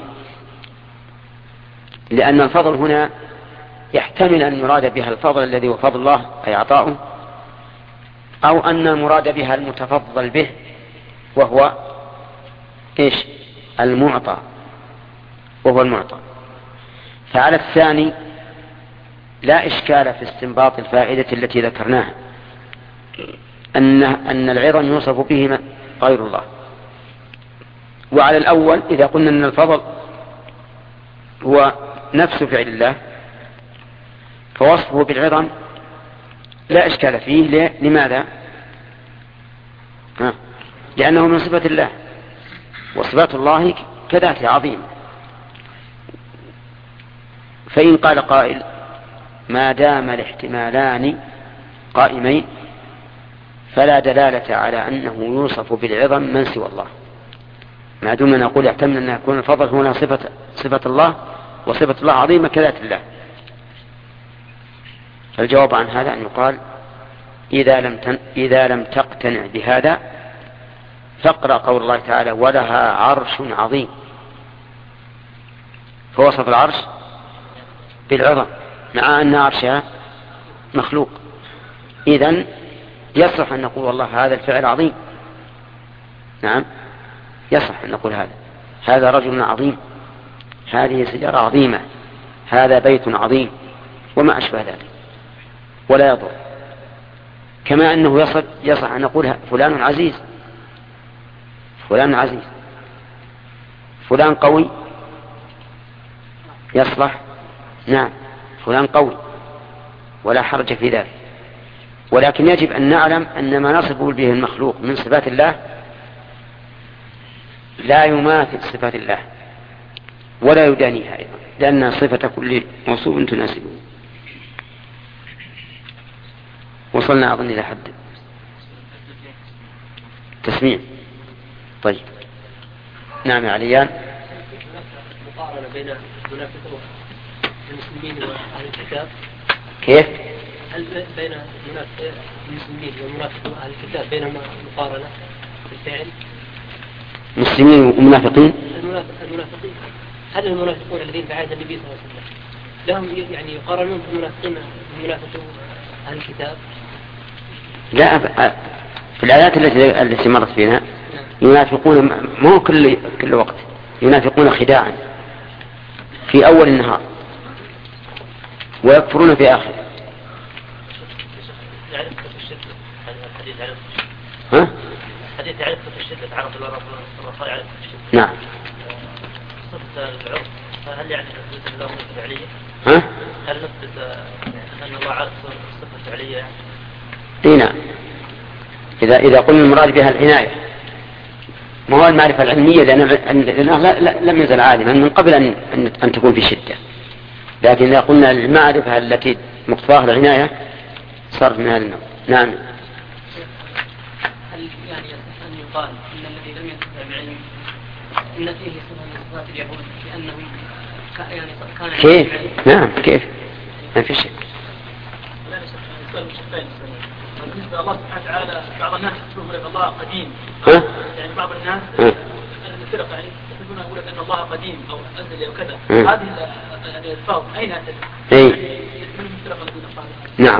لأن الفضل هنا يحتمل أن يراد بها الفضل الذي هو فضل الله أي عطاؤه، أو أن المراد بها المتفضل به وهو إيش؟ المعطى، وهو المعطى. فعلى الثاني لا إشكال في استنباط الفائدة التي ذكرناها، أن أن العظم يوصف به غير الله. وعلى الأول إذا قلنا أن الفضل هو نفس فعل الله فوصفه بالعظم لا إشكال فيه. لماذا؟ ها. لأنه من صفة الله، وصفات الله كذاته عظيمة. فإن قال قائل ما دام الاحتمالان قائمين فلا دلالة على أنه يوصف بالعظم من سوى الله، ما دمنا نقول يحتمل أن يكون الفضل هنا صفة, صفة الله، وصفة الله عظيمة كذات الله. فالجواب عن هذا أن يقال إذا لم, تن... إذا لم تقتنع بهذا فاقرأ قول الله تعالى ولها عرش عظيم، فوصف العرش بالعظم مع أن عرشها مخلوق. إذن يصح أن نقول والله هذا الفعل عظيم. نعم، يصح أن نقول هذا هذا رجل عظيم، هذه سيارة عظيمة، هذا بيت عظيم، وما أشبه ذلك، ولا يضر. كما أنه يصح, يصح أن نقول فلان عزيز، فلان عزيز، فلان قوي، يصلح. نعم، فلان قوي، ولا حرج في ذلك. ولكن يجب أن نعلم أن ما نصف به المخلوق من صفات الله لا يماثل صفات الله ولا يدانيها أيضا، لأن صفة كل موصوف تناسبه. وصلنا أظن إلى حد تسميع. طيب، نعم يا عليان. مقارنة بين المنافقين المسلمين وأهل الكتاب، كيف؟ هل بين المسلمين والمنافقين وأهل الكتاب بينهما مقارنة في الفعل؟ مسلمين ومنافقين؟ المنافقين، هل المنافقون الذين في عهد النبي صلى الله عليه وسلم لهم يعني يقارنون بالمنافقين بمنافقين أهل الكتاب؟ لا، في الآيات التي التي مرت فينا ينافقون، مو كل كل وقت، ينافقون خداعا في أول النهار ويكفرون في آخر. ها؟ حديث عرفت في الشدة تعرف الرسول عرفت في الشدة. نعم. صفة العرف هل يعني نثبت الله صفة فعلية؟ ها؟ هل نثبت أن الله عارف صفة فعلية يعني؟ إيه نعم. إذا إذا قلنا المراد بها العناية ما هو المعرفة العلمية لأنه لم يزل عالما من قبل أن أن تكون في شدة، لكن إذا قلنا المعرفة التي مقتضاها العناية صار من هذا النوع. نعم. هل يعني يصح أن يقال إن الذي لم ينتفع بعلم إن فيه صفة من صفات اليهود لأنهم يعني كان كيف؟ نعم كيف؟ ما في شك. لا يسأل شقين. بالنسبة الله سبحانه وتعالى بعض الناس يقولون لك الله قديم. ها؟ يعني بعض الناس ها؟ الفرق يعني يقولون يقول لك أن الله قديم أو أزلي أو كذا. ها؟ هذه الألفاظ أين أتت؟ أي. من الفرق الذين قالوا. نعم.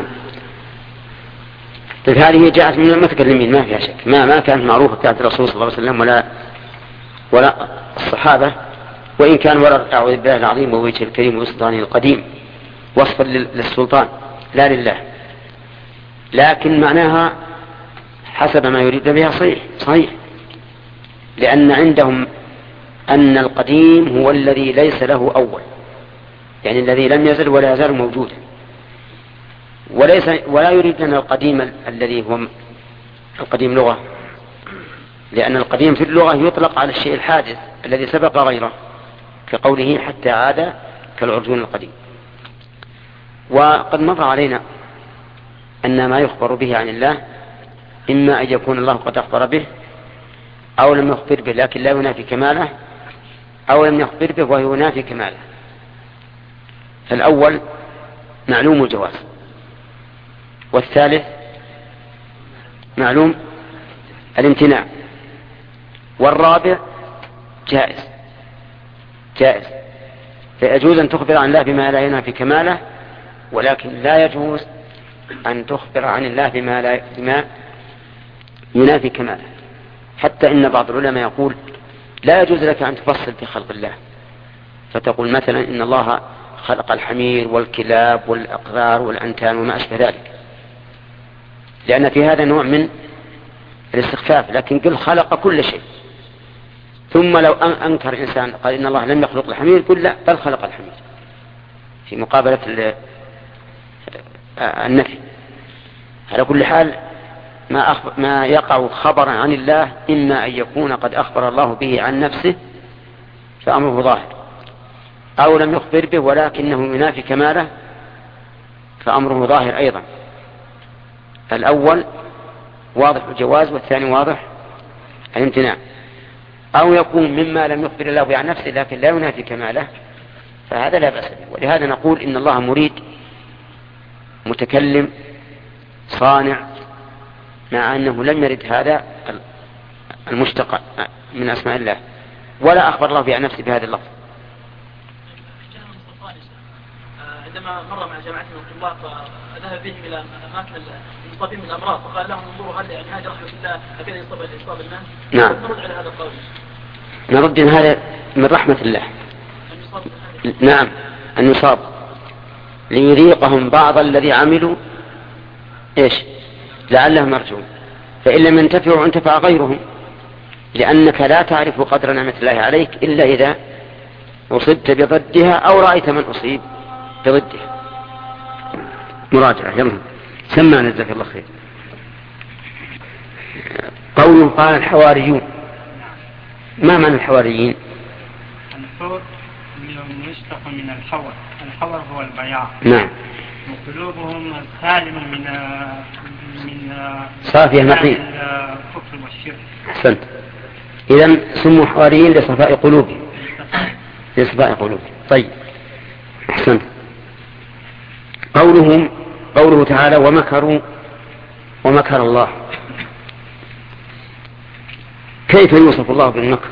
طيب هذه جاءت من المتكلمين ما فيها شك، ما ما كانت معروفة كانت الرسول صلى الله عليه وسلم ولا ولا الصحابة، وإن كان ورد أعوذ بالله العظيم ووجهه الكريم وسلطانه القديم وصفا للسلطان لا لله، لكن معناها حسب ما يريد بها صحيح صحيح، لأن عندهم أن القديم هو الذي ليس له أول، يعني الذي لم يزل ولا يزال موجودا، وليس ولا يريد أن القديم الذي هو القديم لغة، لأن القديم في اللغة يطلق على الشيء الحادث الذي سبق غيره، كقوله حتى عاد كالعرجون القديم. وقد مر علينا أن ما يخبر به عن الله إما أن يكون الله قد أخبر به أو لم يخبر به لكن لا ينافي كماله، أو لم يخبر به وهو ينافي كماله. فالأول معلوم الجواز، والثالث معلوم الامتناع، والرابع جائز جائز فيجوز أن تخبر عن الله بما لا ينافي كماله، ولكن لا يجوز أن تخبر عن الله بما, لا بما ينافي كماله. حتى إن بعض العلماء يقول لا يجوز لك أن تفصل في خلق الله، فتقول مثلا إن الله خلق الحمير والكلاب والأقذار والأنتان وما أشبه ذلك، لأن في هذا نوع من الاستخفاف، لكن قل خلق كل شيء. ثم لو أنكر إنسان قال إن الله لم يخلق الحمير، قل لا بل خلق الحمير في مقابلة النفي. على كل حال ما, أخبر ما يقع خبرا عن الله إما أن يكون قد أخبر الله به عن نفسه فأمره ظاهر، أو لم يخبر به ولكنه ينافي كماله فأمره ظاهر أيضا. الأول واضح الجواز والثاني واضح الامتناع، أو يكون مما لم يخبر الله به عن نفسه لكن لا ينافي كماله فهذا لا بأس به. ولهذا نقول إن الله مريد متكلم صانع، مع أنه لم يرد هذا المشتق من أسماء الله ولا أخبر الله عن نفسه بهذا اللفظ. عندما مر مع جماعة من الطلاب فذهب بهم إلى أماكن المصابين من الأمراض فقال لهم انظروا هل يعني هذه رحمة الله هكذا يصاب الإصابة الناس؟ نعم. نرد على هذا القول. نرد أن هذا من رحمة الله. نعم أن يصاب ليذيقهم بعض الذي عملوا إيش لعلهم يرجعون، فإن لم ينتفعوا انتفع غيرهم، لأنك لا تعرف قدر نعمة الله عليك إلا إذا أصبت بضدها أو رأيت من أصيب بضدها. مراجعة يلا سمعنا جزاك الله خير. قوله قال الحواريون، ما معنى الحواريين؟ الحور مشتق من الحور، الحور هو البياض. نعم. وقلوبهم سالمة من من صافية نقية الكفر والشرك. أحسنت. إذا سموا حواريين لصفاء قلوبهم لصفاء قلوبهم. طيب أحسنت. قوله قوله تعالى ومكروا ومكر الله، كيف يوصف الله بالمكر؟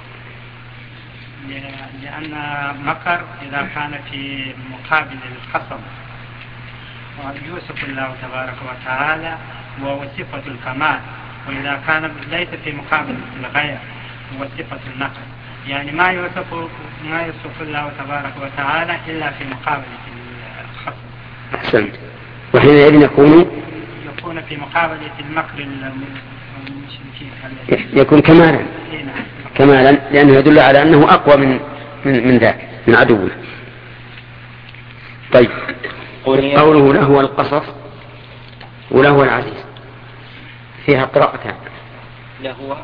لأن مكر إذا كان في مقابل الخصم، ويوصف الله تبارك وتعالى وهو صفة الكمال، وإذا كان ليس في مقابل الغاية هو صفة النقص. يعني ما يوصف ما يوصف الله تبارك وتعالى إلا في مقابلة الخصم. أحسنت. وحينئذ يكون يكون في مقابلة المكر المشركين يكون كمالا كمالا لأنه يدل على أنه أقوى من من من ذاك من عدوه. طيب قوله له القصص وله العزيز فيها قراءتان. لهو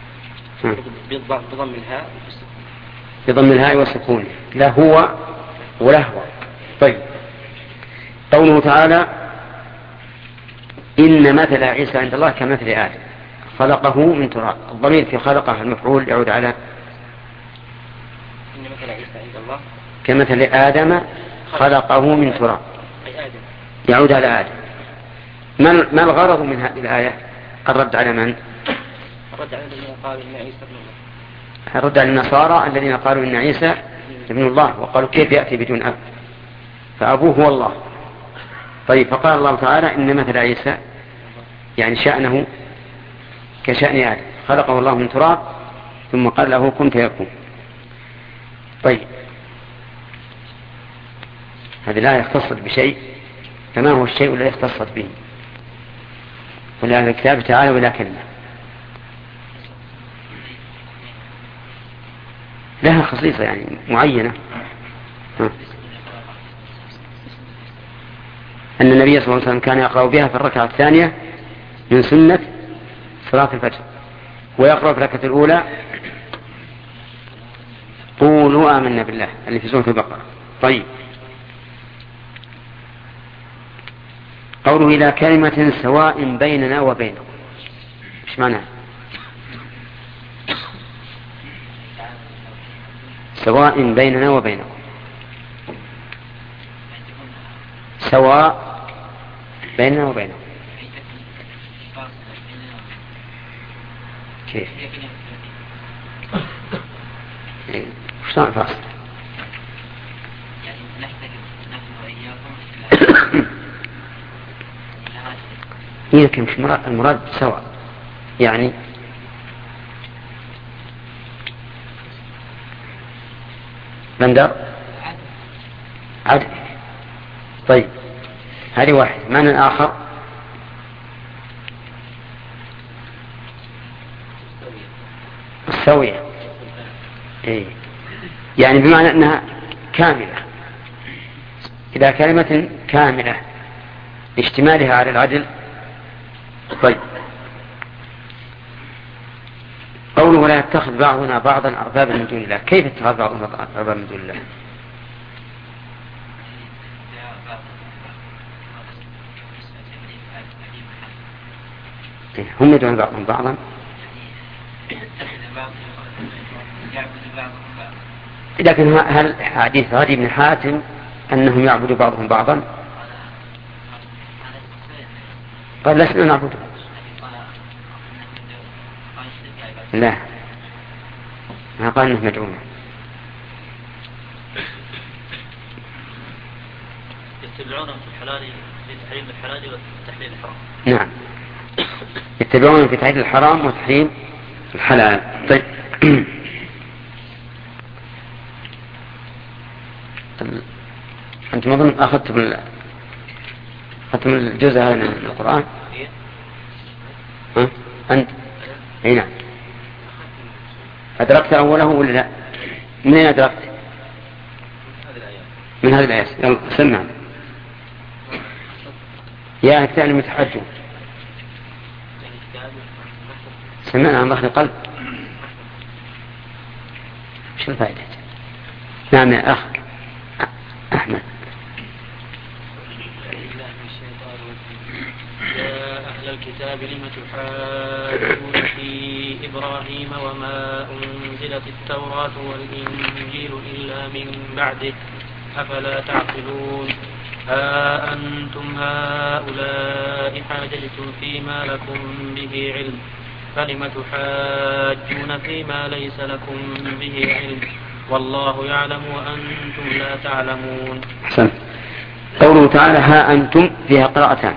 بضم الهاء بضم الهاء والسكون لهو ولهو. طيب قوله تعالى إن مثل عيسى عند الله كمثل آدم خلقه من تراب. الضمير في خلقه المفعول يعود على إن مثل عيسى عند الله كمثل آدم خلقه من تراب يعود على آدم. ما الغرض من هذه الآية؟ الرد على من؟ الرد على الذين قالوا إن عيسى ابن الله. الرد على النصارى الذين قالوا إن عيسى ابن الله وقالوا كيف يأتي بدون أب فأبوه هو الله. طيب فقال الله تعالى إن مثل عيسى يعني شأنه كشأن آدم خلقه الله من تراب ثم قال له كن فيكون. طيب هذه لا يختص بشيء فما هو الشيء الذي يختص به؟ ولا الكتاب تعالى ولا كلمة لها خصيصة يعني معينة. ها. أن النبي صلى الله عليه وسلم كان يقرأ بها في الركعة الثانية من سنة صلاة الفجر ويقرأ في الركعة الأولى قولوا آمنا بالله اللي في سورة البقرة. طيب قوله إلى كلمة سواء بيننا وبينكم إيش معنى؟ سواء بيننا وبينكم سواء بيننا وبينكم كيف؟ وش نوع فاصل؟ هي كم المراد سواء يعني بندر عدل. طيب هذه واحد. معنى الآخر السوية إيه؟ يعني بمعنى أنها كاملة إذا كلمة كاملة اشتمالها على العدل. طيب قوله ولا يتخذ بعضنا بعضا أربابا من دون الله. كيف اتخذ بعضنا أربابا من دون الله؟ هم يدعون بعضهم بعضا لكن هل حديث غريب بن حاتم أنهم يعبدوا بعضهم بعضا؟ قال لسنا نعبده. لا ما قال انه مدعونا. يتبعون في الحلال في تحريم الحلال وتحليل الحرام. نعم يتبعون في تحليل الحرام وتحريم الحلال. طيب أنت ما ظن أخذتم أخذتم الجزء هذا من القرآن؟ ها أنت أي نعم أدركت أوله ولا لا؟ من أين أدركت؟ من هذه الآيات. يلا سمع يا كتاب المتحجون سمعنا عن ظهر القلب. شو الفائدة؟ نعم يا أخ أحمد. يا أهل الكتاب لم تحاجون في إبراهيم وما أنزلت التوراة والإنجيل إلا من بعده أفلا تعقلون. ها أنتم هؤلاء حاججتم فيما لكم به علم فلم تحاجون فيما ليس لكم به علم والله يعلم وأنتم لا تعلمون. حسن. قوله تعالى ها أنتم فيها قراءتان.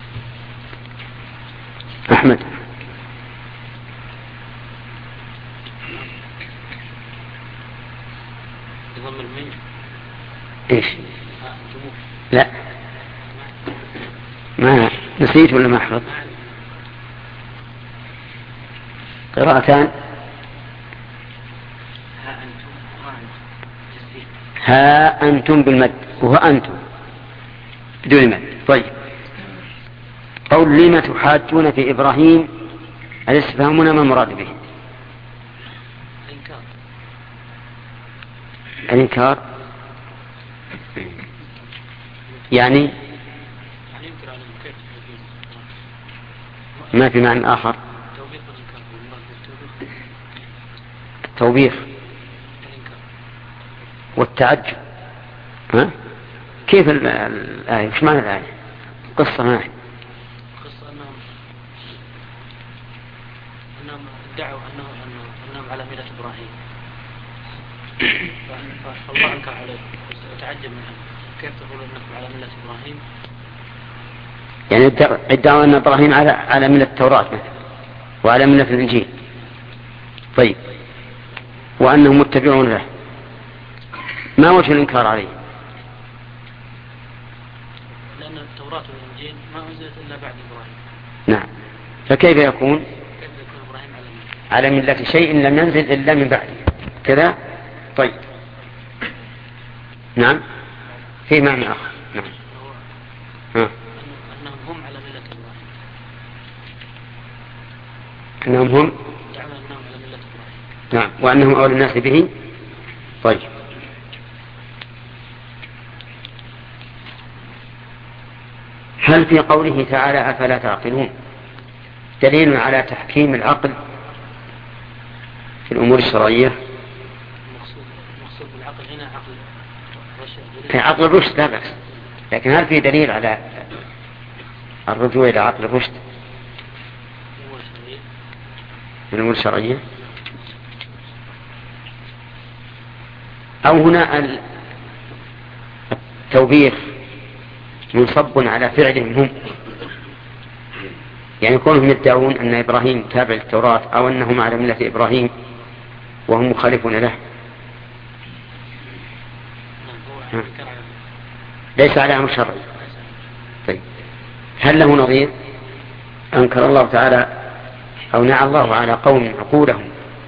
أحمد إيش؟ لا ما نسيت ولا ما أحفظ. قراءتان. ها أنتم بالمد وهو أنتم بدون مد. طيب قول لما تحاجون في إبراهيم الاستفهام هنا ما المراد به؟ الإنكار يعني ما في معنى آخر. التوبيخ والتعجب. ها؟ كيف الآية؟ وش معنى الآية؟ قصة ما هي؟ قصة أنهم أنهم ادعوا أنهم أنهم على ملة إبراهيم فالله أنكر عليه وتعجب منهم كيف تقولون أنكم على ملة إبراهيم؟ يعني ادعوا أن إبراهيم على على ملة التوراة وعلى ملة الإنجيل. طيب وأنهم متبعون له، ما وجه الإنكار عليه؟ لأن التوراة والإنجيل ما أنزلت إلا بعد إبراهيم. نعم، فكيف يكون كيف يكون إبراهيم على ملة على ملة شيء لم ينزل إلا من بعده كذا؟ طيب نعم في معنى آخر. نعم ها. أنهم هم على ملة إبراهيم. أنهم هم دعوا أنهم على ملة إبراهيم. نعم وأنهم أولى الناس به. طيب هل في قوله تعالى أفلا تعقلون دليل على تحكيم العقل في الأمور الشرعية؟ المقصود بالعقل هنا عقل الرشد. في عقل الرشد لا بأس، لكن هل في دليل على الرجوع إلى عقل الرشد في الأمور الشرعية؟ أو هنا التوبيخ منصب على فعلهم هم، يعني كونهم يدعون أن إبراهيم تابع التوراة أو أنهم على ملة إبراهيم وهم مخالفون له ليس على أمر شرعي. طيب هل له نظير؟ أنكر الله تعالى أو نعى الله على قوم عقولهم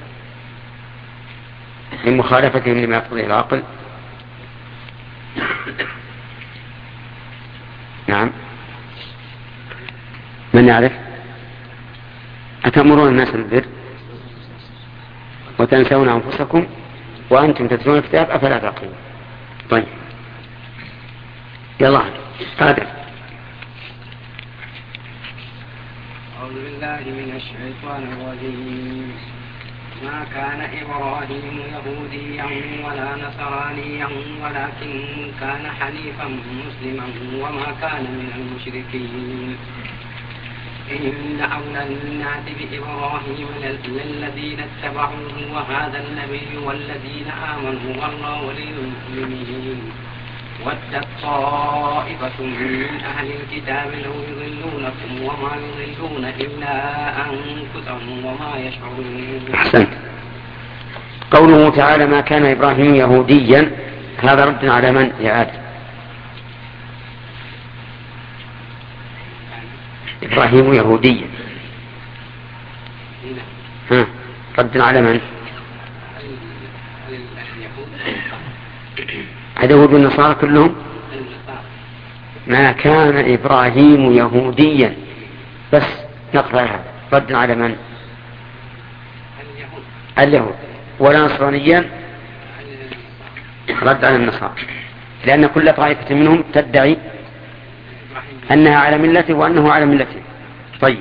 من مخالفتهم لما يقتضيه العقل. نعم من يعرف؟ أتأمرون الناس بالبر وتنسون أنفسكم وأنتم تتلون الكتاب أفلا تعقلون. طيب يلا قادر. أعوذ بالله من الشيطان الرجيم. ما كان إبراهيم يهوديا ولا نصرانيا ولكن كان حنيفا مسلما وما كان من المشركين. إن أولى الناس بإبراهيم للذين اتبعوه وهذا النبي والذين آمنوا والله ولي المؤمنين. ودت طائفة من أهل الكتاب لو يضلونكم وما يضلون إلا أنفسهم وما يشعرون. أحسنت. قوله تعالى ما كان إبراهيم يهوديا هذا رد على من يا آدم؟ إبراهيم يهوديا ها رد على من؟ اليهود والنصارى كلهم. ما كان إبراهيم يهوديا بس نقرأ هذا رد على من؟ اليهود. ولا نصرانيا رد على النصارى، لأن كل طائفة منهم تدعي أنها على ملته وأنه على ملته. طيب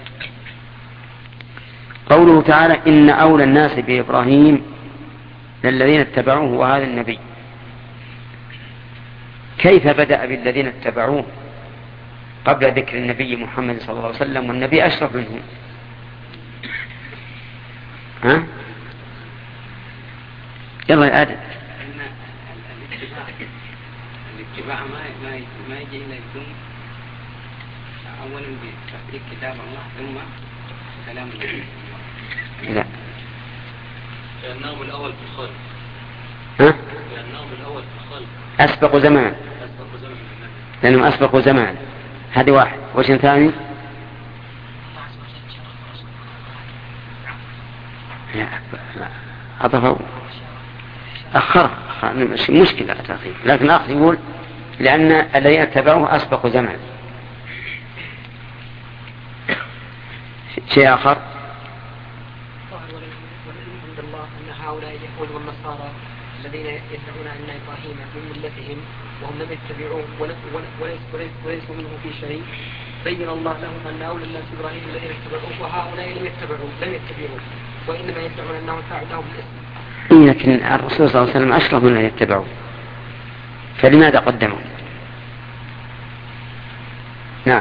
قوله تعالى إن أولى الناس بإبراهيم للذين اتبعوه وهذا النبي، كيف بدأ بالذين اتبعوه قبل ذكر النبي محمد صلى الله عليه وسلم والنبي أشرف منه؟ ها يلا يا آدم. الاتباع ما ما يجي إلا يكون أولا بتحقيق كتاب الله ثم كلام الله. لا لأنهم الأول في الخلق ها؟ أسبقوا زمان لأنهم أسبقوا زمان. هذه واحد. وجه ثاني أضفوا أخر مش مشكلة تأخير، لكن الأخ يقول لأن الذين اتبعوه أسبقوا زمان. شيء آخر عند الله أن هؤلاء اليهود والنصارى الذين يدعون أن إبراهيم من ملتهم وهم لم يتبعوه وليسوا منه في شيء، بين الله لهم أن أولى الناس إبراهيم الذين اتبعوه وهؤلاء لم يتبعوه لم يتبعوه وإنما يدعون أنهم فعلوا بالاسم. لكن الرسول صلى الله عليه وسلم أشرف من أن يتبعوه، فلماذا قدموا؟ نعم.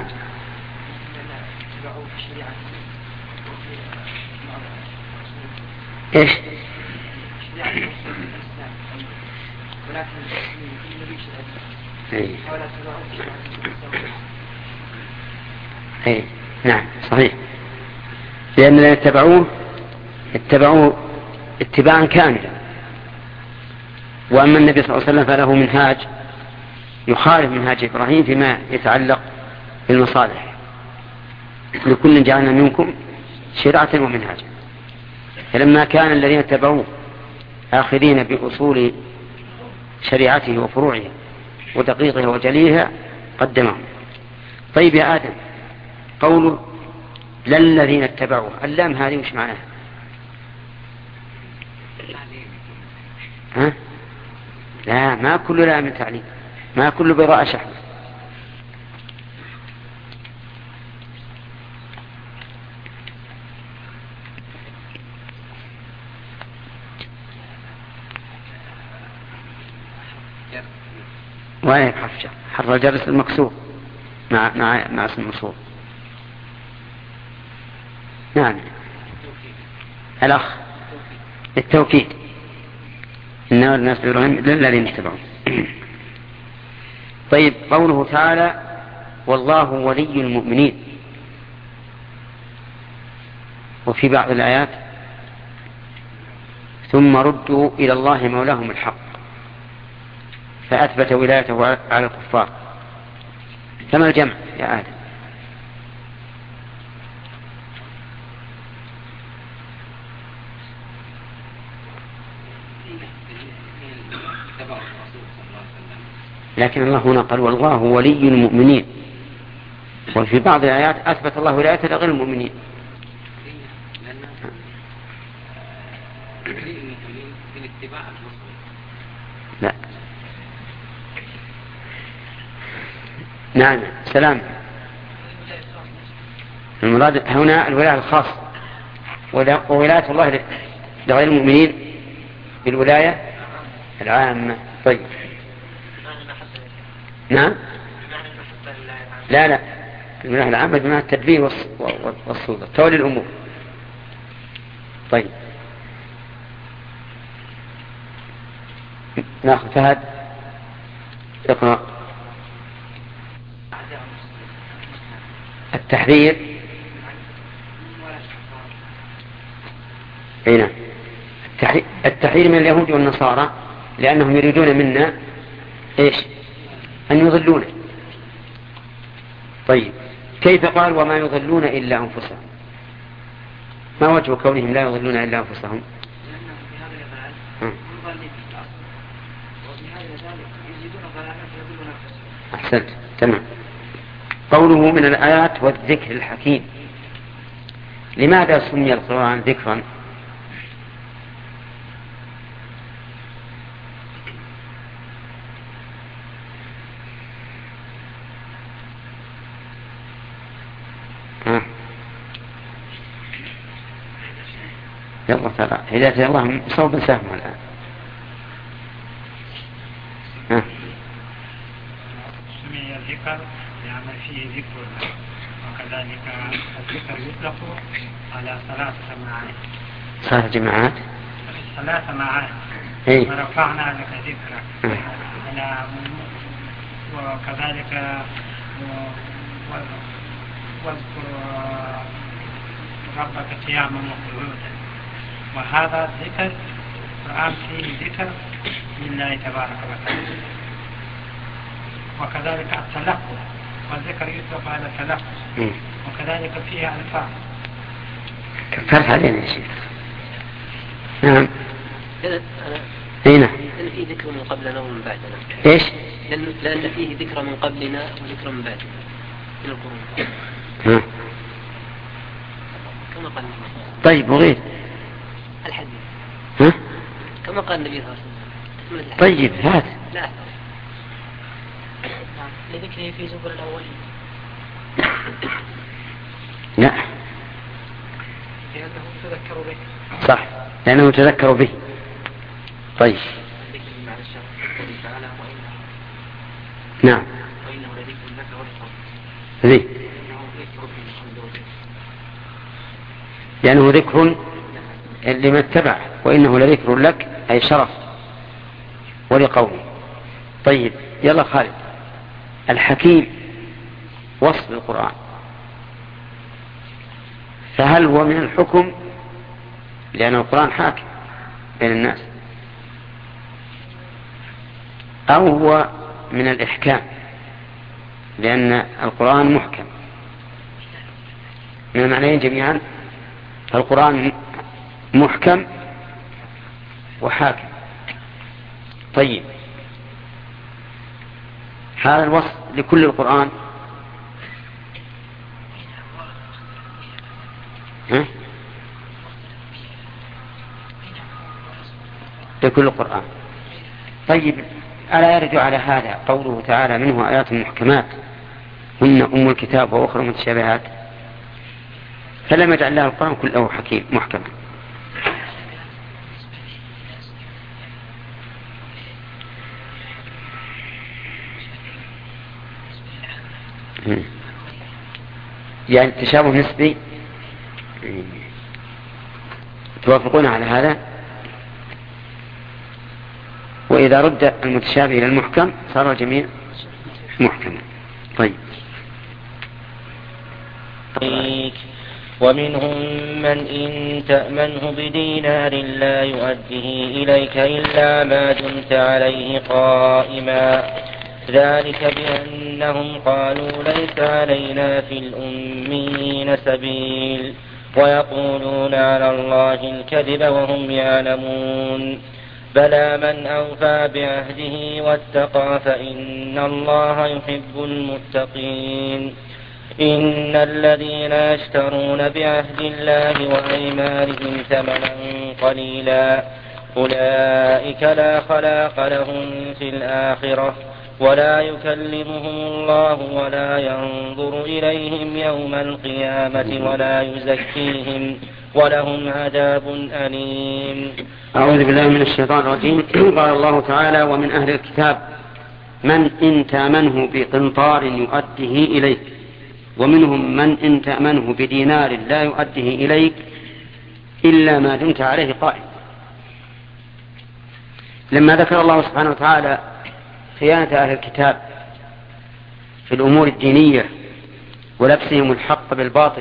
إيش؟ أي. أي. نعم صحيح، لأن الذين اتبعوه اتبعوه اتباعا كاملا، وأما النبي صلى الله عليه وسلم فله منهاج يخالف منهاج إبراهيم فيما يتعلق بالمصالح. لكل جعلنا منكم شرعة ومنهاجا. فلما كان الذين اتبعوه آخذين بأصول شريعته وفروعها ودقيقها وجليها قدمهم. طيب يا آدم، قوله للذين اتبعوه، اللام هذه وش معناها؟ ها؟ لا، ما كل لام تعليم، ما كل براءة شحن. وين حرف جر؟ حرف الجر المكسور مع مع مع اسم الموصول. نعم. الأخ التوكيد، إنما الناس إبراهيم للذين اتبعوا. طيب قوله تعالى والله ولي المؤمنين، وفي بعض الآيات ثم ردوا إلى الله مولاهم الحق، فأثبت ولايته على الكفار. كما الجمع يا آدم؟ لكن الله هنا قال والله ولي المؤمنين، وفي بعض الآيات أثبت الله ولايته لغير المؤمنين. لا. نعم. سلام. المراد هنا الولاية الخاصة، وولاية الله لغير المؤمنين بالولاية العامة. طيب. نعم. لا لا، الولاية العامة بمعنى التدبير والسلطة، تولي الأمور. طيب ناخذ فهد اقرأ. التحذير. هنا التحذير من اليهود والنصارى لأنهم يريدون منا إيش؟ أن يضلون. طيب كيف قال وما يضلون إلا أنفسهم؟ ما وجه كونهم لا يضلون إلا أنفسهم؟ أحسنت. تمام. قوله من الآيات والذكر الحكيم، لماذا سمي القرآن ذكرا؟ ها يلا ترى هداية الله صوب سهم الآن. ها سمي الذكر لأن فيه ذكر، وكذلك الذكر يطلق على ثلاثة معاني. ثلاث جماعات. ثلاثة معاني. إيه؟ ورفعنا لك ذكرك. وكذلك واذكر ربك قياما وقعودا. وهذا الذكر القرآن فيه ذكر لله تبارك وتعالى. وكذلك التلفظ والذكر يطلق على التلفظ وكذلك فيها ألفاظ. كفرت علينا يا شيخ. نعم. هنا لأن فيه ذكر من قبلنا ومن بعدنا. إيش؟ لأن, لأن فيه ذكر من قبلنا وذكر من بعدنا من القرون. ها. كما قال طيب وغير الحديث. ها؟ كما قال النبي صلى الله عليه وسلم. طيب هات. لا. لذكره في زبر الأولين. لا. لأنه تذكر به. صح لأنه تذكر به. طيب. نعم. ذي. لأنه ذكر لمن اتبع وإنه لذكر لك أي شرف ولقومه. طيب يلا خالد. الحكيم وصف القرآن، فهل هو من الحكم لأن القرآن حاكم بين الناس، أو هو من الإحكام لأن القرآن محكم؟ من المعنيين جميعا. القرآن محكم وحاكم. طيب هذا الوصف لكل القرآن؟ ها؟ لكل القرآن. طيب ألا يرد على هذا قوله تعالى منه آيات محكمات هن أم الكتاب وأخرى متشابهات، فلم يجعل لها القرآن كله حكيم محكم. يعني تشابه نسبي. توافقون على هذا؟ وإذا رد المتشابه إلى المحكم صار الجميع محكما. طيب. ومنهم من إن تأمنه بدينار لا يؤديه إليك إلا ما دمت عليه قائما، ذلك بأنهم قالوا ليس علينا في الأمين سبيل ويقولون على الله الكذب وهم يعلمون. بلى من أوفى بعهده واتقى فإن الله يحب المتقين. إن الذين يشترون بعهد الله وأيمانهم ثمنا قليلا أولئك لا خلاق لهم في الآخرة ولا يكلمهم الله ولا ينظر إليهم يوم القيامة ولا يزكيهم ولهم عذاب أليم. أعوذ بالله من الشيطان الرجيم. قال الله تعالى ومن أهل الكتاب من إن تأمنه بقنطار يؤديه إليك ومنهم من إن تأمنه بدينار لا يؤديه إليك إلا ما دمت عليه قائم. لما ذكر الله سبحانه وتعالى خيانة أهل الكتاب في الأمور الدينية ولبسهم الحق بالباطل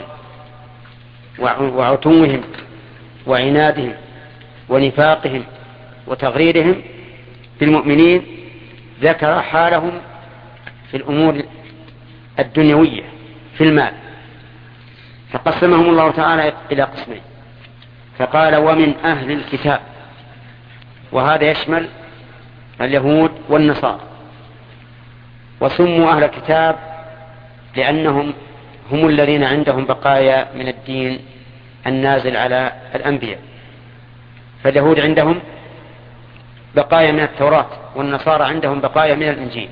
وعتوهم وعنادهم ونفاقهم وتغريرهم بالمؤمنين، ذكر حالهم في الأمور الدنيوية في المال، فقسمهم الله تعالى إلى قسمين، فقال ومن أهل الكتاب، وهذا يشمل اليهود والنصارى، وسموا أهل الكتاب لأنهم هم الذين عندهم بقايا من الدين النازل على الأنبياء، فاليهود عندهم بقايا من التوراة والنصارى عندهم بقايا من الإنجيل.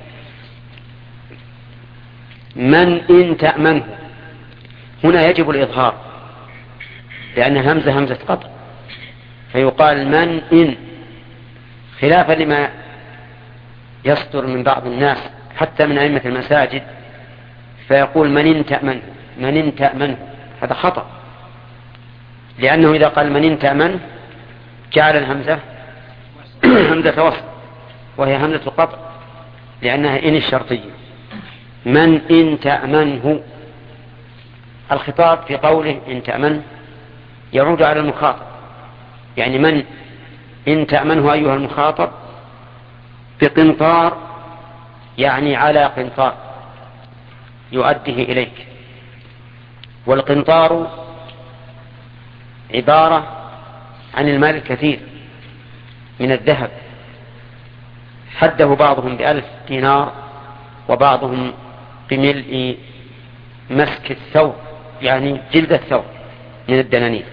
من إن تأمنه هنا يجب الإظهار لأن همزة همزة قطع، فيقال من إن، خلافا لما يصدر من بعض الناس حتى من أئمة المساجد فيقول من إن تأمنه من إن تأمنه، هذا خطأ، لأنه إذا قال من إن تأمنه جعل الهمزة همزة وصل وهي همزة قطع لأنها إن الشرطية. من إن تأمنه، الخطاب في قوله إن تأمنه يعود على المخاطب، يعني من إن تأمنه أيها المخاطب بقنطار يعني على قنطار يؤديه إليك. والقنطار عبارة عن المال الكثير من الذهب، حده بعضهم بألف دينار وبعضهم بملء مسك الثوب يعني جلد الثوب من الدنانير.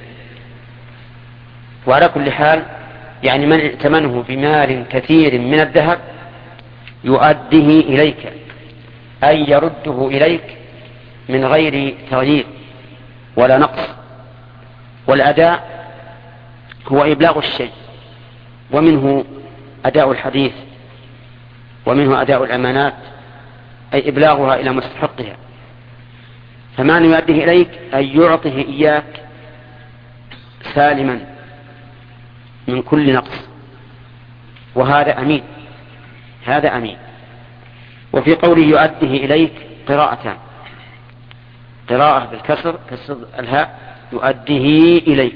وعلى كل حال يعني من ائتمنه بمال كثير من الذهب يؤديه إليك أي يرده إليك من غير تغيير ولا نقص. والأداء هو إبلاغ الشيء، ومنه أداء الحديث، ومنه أداء الأمانات أي إبلاغها إلى مستحقها. فمعنى يؤديه إليك أي يعطيه إياك سالما من كل نقص، وهذا أمين، هذا أمين. وفي قوله يؤديه إليك قراءتان، قراءة بالكسر كسر الهاء يؤديه إليك،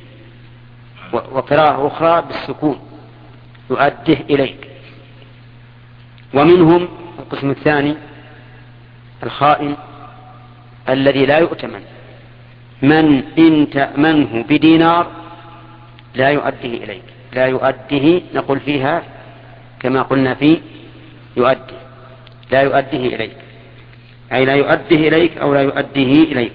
وقراءة أخرى بالسكون يؤديه إليك. ومنهم القسم الثاني الخائن الذي لا يؤتمن، من إن تأمنه بدينار لا يؤديه إليك، لا يؤديه نقول فيها كما قلنا في يؤدي، لا يؤديه إليك أي لا يؤديه إليك أو لا يؤديه إليك.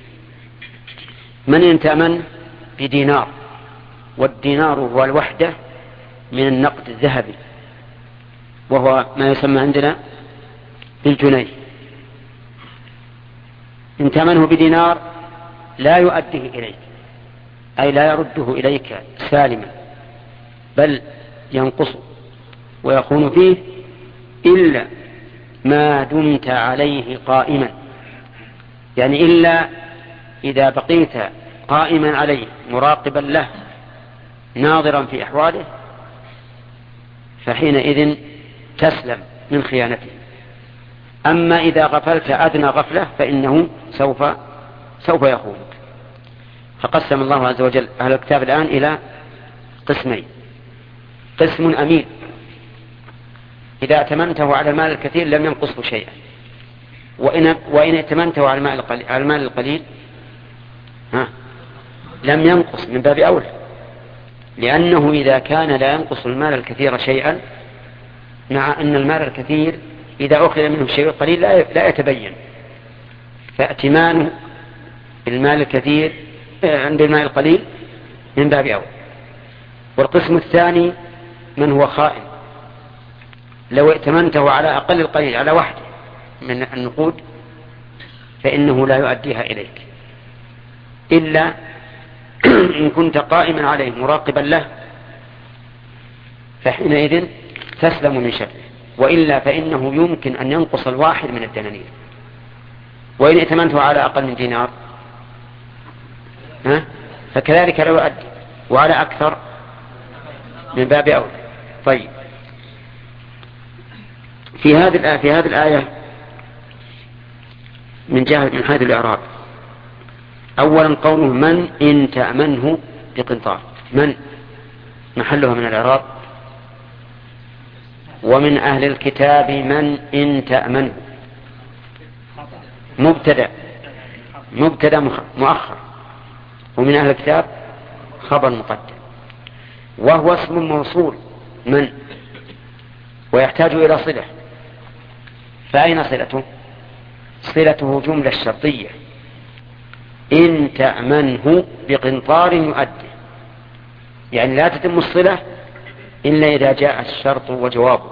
من إن تأمن بدينار، والدينار هو الوحدة من النقد الذهبي، وهو ما يسمى عندنا بالجنيه. إن تأمنه بدينار لا يؤديه إليك أي لا يرده إليك سالما، بل ينقص ويكون فيه إلا ما دمت عليه قائما، يعني إلا إذا بقيت قائما عليه مراقبا له ناظرا في أحواله فحينئذ تسلم من خيانته. أما إذا غفلت أدنى غفلة فإنه سوف سوف يخونك. فقسم الله عز وجل أهل الكتاب الآن إلى قسمين: قسم أمين إذا ائتمنته على المال الكثير لم ينقصه شيئا، وإن, وإن ائتمنته على المال القليل, على المال القليل ها لم ينقص من باب أولى، لأنه إذا كان لا ينقص المال الكثير شيئا، مع أن المال الكثير إذا أخذ منه شيء قليل لا يتبين، فائتمان المال الكثير عند المال القليل من باب أولى. والقسم الثاني من هو خائن، لو ائتمنته على أقل القليل على واحد من النقود فإنه لا يؤديها إليك إلا إن كنت قائما عليه مراقبا له، فحينئذ تسلم من شره، وإلا فإنه يمكن أن ينقص الواحد من الدنانير. وإن ائتمنته على أقل من دينار ها فكذلك لا يؤدي، وعلى أكثر من باب أولى. طيب، في هذه الآية في هذه الآية من جهة من حيث الإعراب، أولا قوله من إن تأمنه بقنطار، من محلها من الإعراب. ومن أهل الكتاب من إن تأمنه مبتدأ مبتدأ مؤخر، ومن أهل الكتاب خبر مقدم، وهو اسم موصول من، ويحتاج إلى صلة. فأين صلته؟ صلته جملة شرطية: إن تأمنه بقنطار يؤدي، يعني لا تتم الصلة إلا إذا جاء الشرط وجوابه.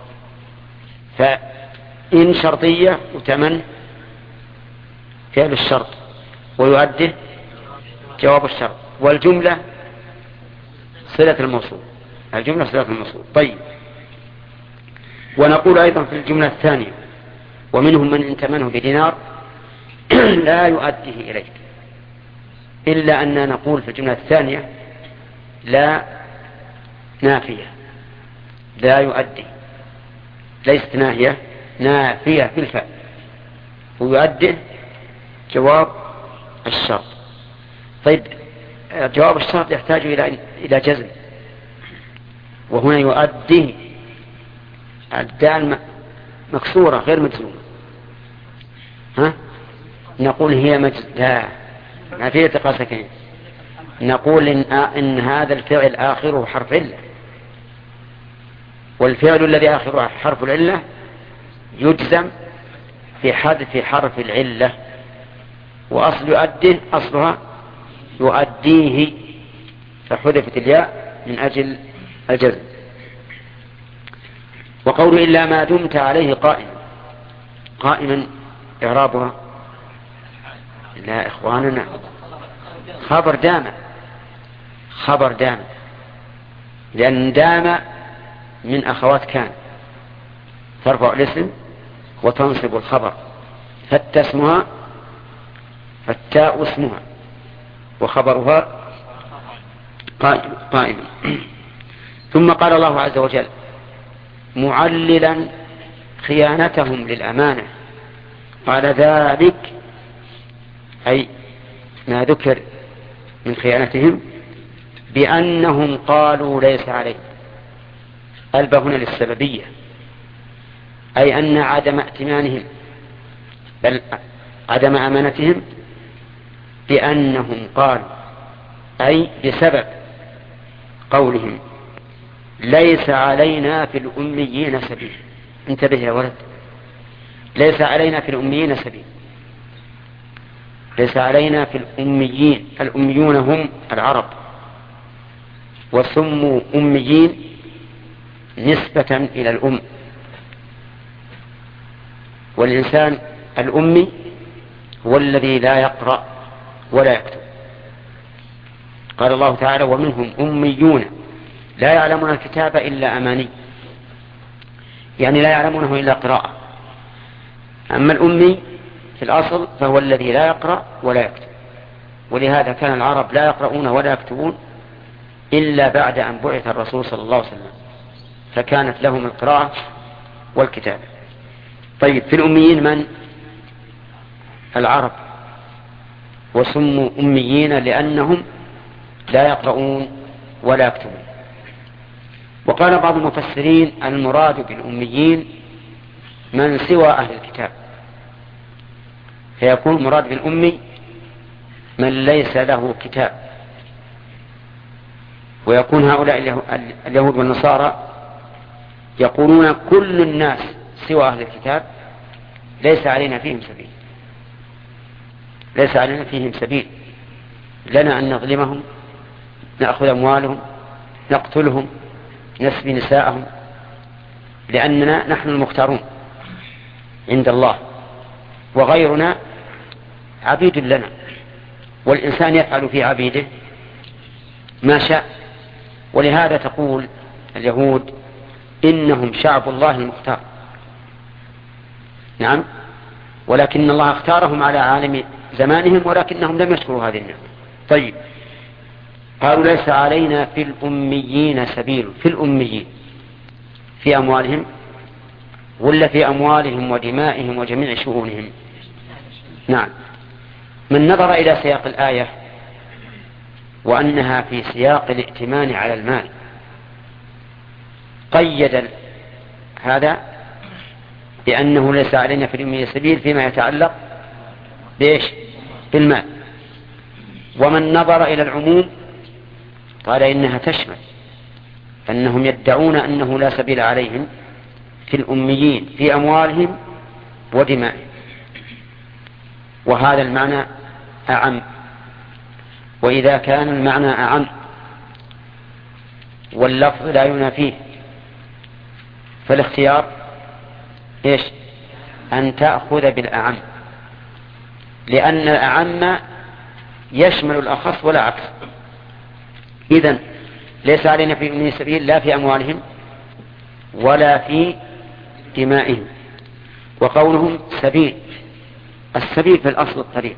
فإن شرطية وتمن فعل الشرط ويؤدي جواب الشرط، والجملة صلة الموصول، الجملة صلة الموصول. طيب، ونقول أيضا في الجملة الثانية: ومنهم من إن تمنه بدينار لا يؤديه إليك، إلا أننا نقول في الجملة الثانية لا نافية، لا يؤدي، ليست ناهية، نافية في الفعل، ويؤدي جواب الشرط. طيب، جواب الشرط يحتاج إلى إلى جزم، وهنا يؤدي الدال مكسورة غير مجزومة، ها؟ نقول هي مجزومة، ما فيه التقاء ساكنين. نقول إن, إن هذا الفعل آخره حرف علة، والفعل الذي آخره حرف العلة يجزم في حذف حرف العلة، وأصل يؤديه أصلها يؤديه، فحذفت الياء من أجل الجزم. وقول إلا ما دمت عليه قائما، قائما إعرابها لا إخواننا خبر دام، خبر دام، لأن دام من أخوات كان ترفع الاسم وتنصب الخبر، فالتاء اسمها فالتاء اسمها وخبرها قائما. ثم قال الله عز وجل معللا خيانتهم للأمانة، قال ذلك أي ما ذكر من خيانتهم بأنهم قالوا ليس عليه، ألبى هنا للسببية، أي أن عدم ائتمانهم بل عدم أمانتهم بأنهم قالوا، أي بسبب قولهم ليس علينا في الأميين سبيل. انتبه يا ولد، ليس علينا في الأميين سبيل، ليس علينا في الأميين، الأميون هم العرب، وسموا أميين نسبة إلى الأم، والإنسان الأمي هو الذي لا يقرأ ولا يكتب. قال الله تعالى ومنهم أميون لا يعلمون الكتاب إلا أماني، يعني لا يعلمونه إلا قراءة. أما الأمي في الأصل فهو الذي لا يقرأ ولا يكتب، ولهذا كان العرب لا يقرؤون ولا يكتبون إلا بعد أن بعث الرسول صلى الله عليه وسلم، فكانت لهم القراءة والكتابة. طيب في الأميين من؟ العرب، وسموا أميين لأنهم لا يقرؤون ولا يكتبون. وقال بعض المفسرين المراد بالأميين من سوى أهل الكتاب، فيكون مراد بالأمي من ليس له كتاب، ويكون هؤلاء اليهود والنصارى يقولون كل الناس سوى أهل الكتاب ليس علينا فيهم سبيل، ليس علينا فيهم سبيل، لنا أن نظلمهم، نأخذ أموالهم، نقتلهم، نسبي نساءهم، لأننا نحن المختارون عند الله، وغيرنا عبيد لنا، والإنسان يفعل في عبيده ما شاء. ولهذا تقول اليهود إنهم شعب الله المختار، نعم، ولكن الله اختارهم على عالم زمانهم، ولكنهم لم يشكروا هذه النعمة. طيب قالوا ليس علينا في الأميين سبيل، في الأميين في أموالهم ولا في أموالهم ودمائهم وجميع شؤونهم؟ نعم. من نظر إلى سياق الآية وأنها في سياق الائتمان على المال قيد هذا بأنه ليس علينا في الأميين سبيل فيما يتعلق بإيش؟ بالمال. ومن نظر إلى العموم قال إنها تشمل، أنهم يدعون أنه لا سبيل عليهم في الأميين في أموالهم ودمائهم، وهذا المعنى أعم. وإذا كان المعنى أعم واللفظ لا ينافيه فالاختيار إيش؟ أن تأخذ بالأعم، لأن الأعم يشمل الأخص ولا عكس. إذن ليس علينا في أمين سبيل لا في أموالهم ولا في دمائهم. وقولهم سبيل، السبيل في الأصل الطريق،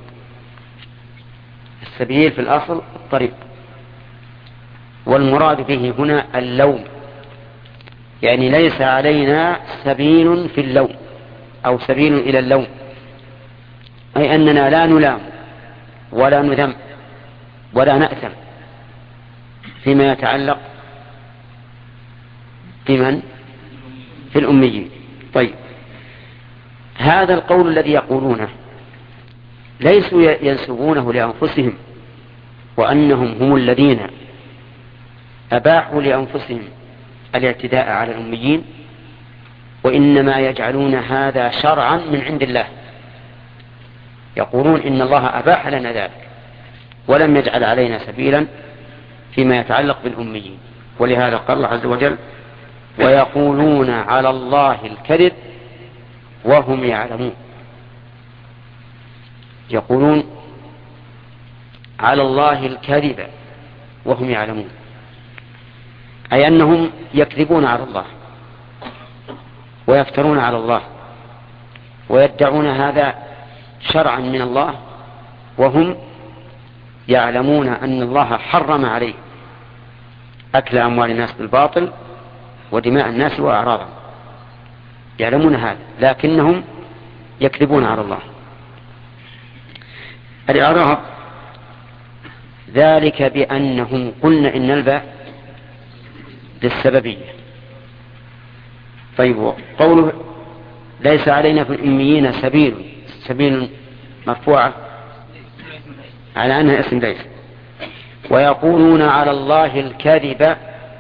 السبيل في الأصل الطريق، والمراد به هنا اللوم، يعني ليس علينا سبيل في اللوم أو سبيل إلى اللوم، أي أننا لا نلام ولا نذم ولا نأثم فيما يتعلق بمن؟ في الأميين. طيب، هذا القول الذي يقولونه ليسوا ينسبونه لأنفسهم وأنهم هم الذين أباحوا لأنفسهم الاعتداء على الأميين، وإنما يجعلون هذا شرعا من عند الله، يقولون إن الله أباح لنا ذلك ولم يجعل علينا سبيلا فيما يتعلق بالأميين. ولهذا قال الله عز وجل: ويقولون على الله الكذب وهم يعلمون. يقولون على الله الكذب وهم يعلمون، أي أنهم يكذبون على الله ويفترون على الله ويدعون هذا شرعا من الله، وهم يعلمون أن الله حرم عليه أكل أموال الناس بالباطل ودماء الناس وأعراضهم، يعلمون هذا لكنهم يكذبون على الله. الإعراب ذلك بأنهم قلنا إن الباء للسببية. طيب، قوله ليس علينا في الأميين سبيل، سبيل مرفوعة على أنها اسم ليس. ويقولون على الله الكذب،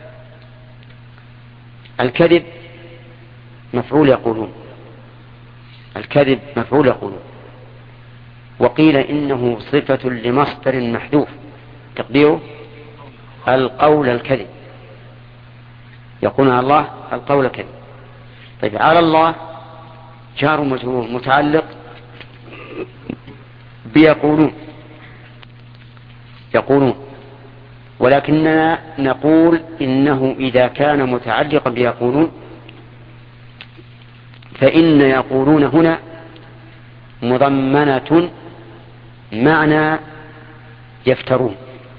الكذب مفعول يقولون، الكذب مفعول يقولون. وقيل إنه صفة لمصدر محذوف تقديره القول الكذب، يقولون على الله القول الكذب. طيب، على الله جار مجرور متعلق بيقولون، يقولون، ولكننا نقول إنه إذا كان متعلقا بيقولون فإن يقولون هنا مضمنة معنى يفترون،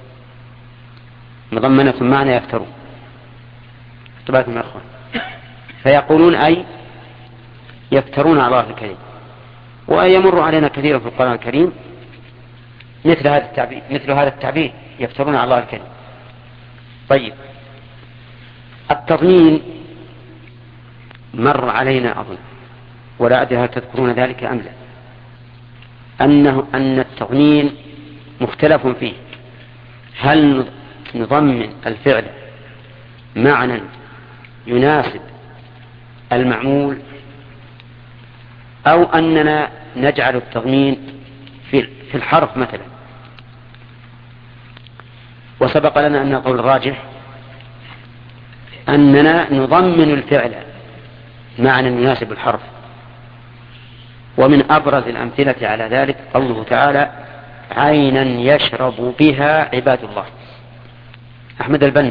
مضمنة معنى يفترون. اختباركم يا أخوان. فيقولون أي يفترون على الله الكريم. ويمر علينا كثيرا في القرآن الكريم مثل هذا التعبير، مثل هذا التعبير يفترون على الله الكريم. طيب، التضمين مر علينا أظن، ولا أدري هل تذكرون ذلك أم لا، أنه أن التضمين مختلف فيه، هل نضمن الفعل معنى يناسب المعمول أو أننا نجعل التضمين في الحرف مثلا. وسبق لنا أن القول الراجح أننا نضمن الفعل معنى يناسب الحرف. ومن أبرز الأمثلة على ذلك قوله تعالى: عينا يشرب بها عباد الله. أحمد البني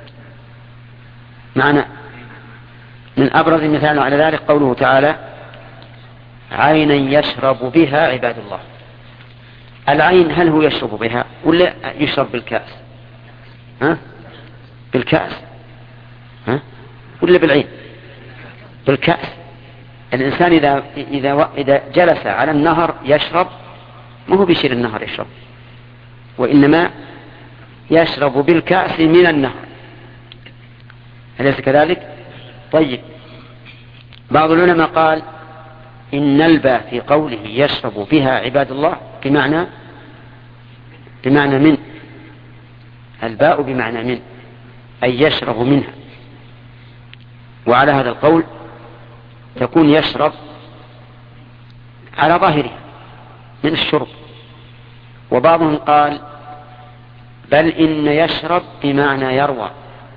معنى من أبرز المثال على ذلك قوله تعالى: عينا يشرب بها عباد الله. العين هل هو يشرب بها ولا يشرب بالكأس؟ ها؟ بالكأس ها؟ ولا بالعين؟ بالكأس. الإنسان إذا إذا إذا جلس على النهر يشرب، ما هو بيشير النهر يشرب، وإنما يشرب بالكأس من النهر، أليس كذلك؟ طيب، بعض العلماء قال إن الباء في قوله يشرب بها عباد الله بمعنى بمعنى من، الباء بمعنى من، أي يشرب منها. وعلى هذا القول تكون يشرب على ظاهرها من الشرب. وبعضهم قال بل إن يشرب بمعنى يروى،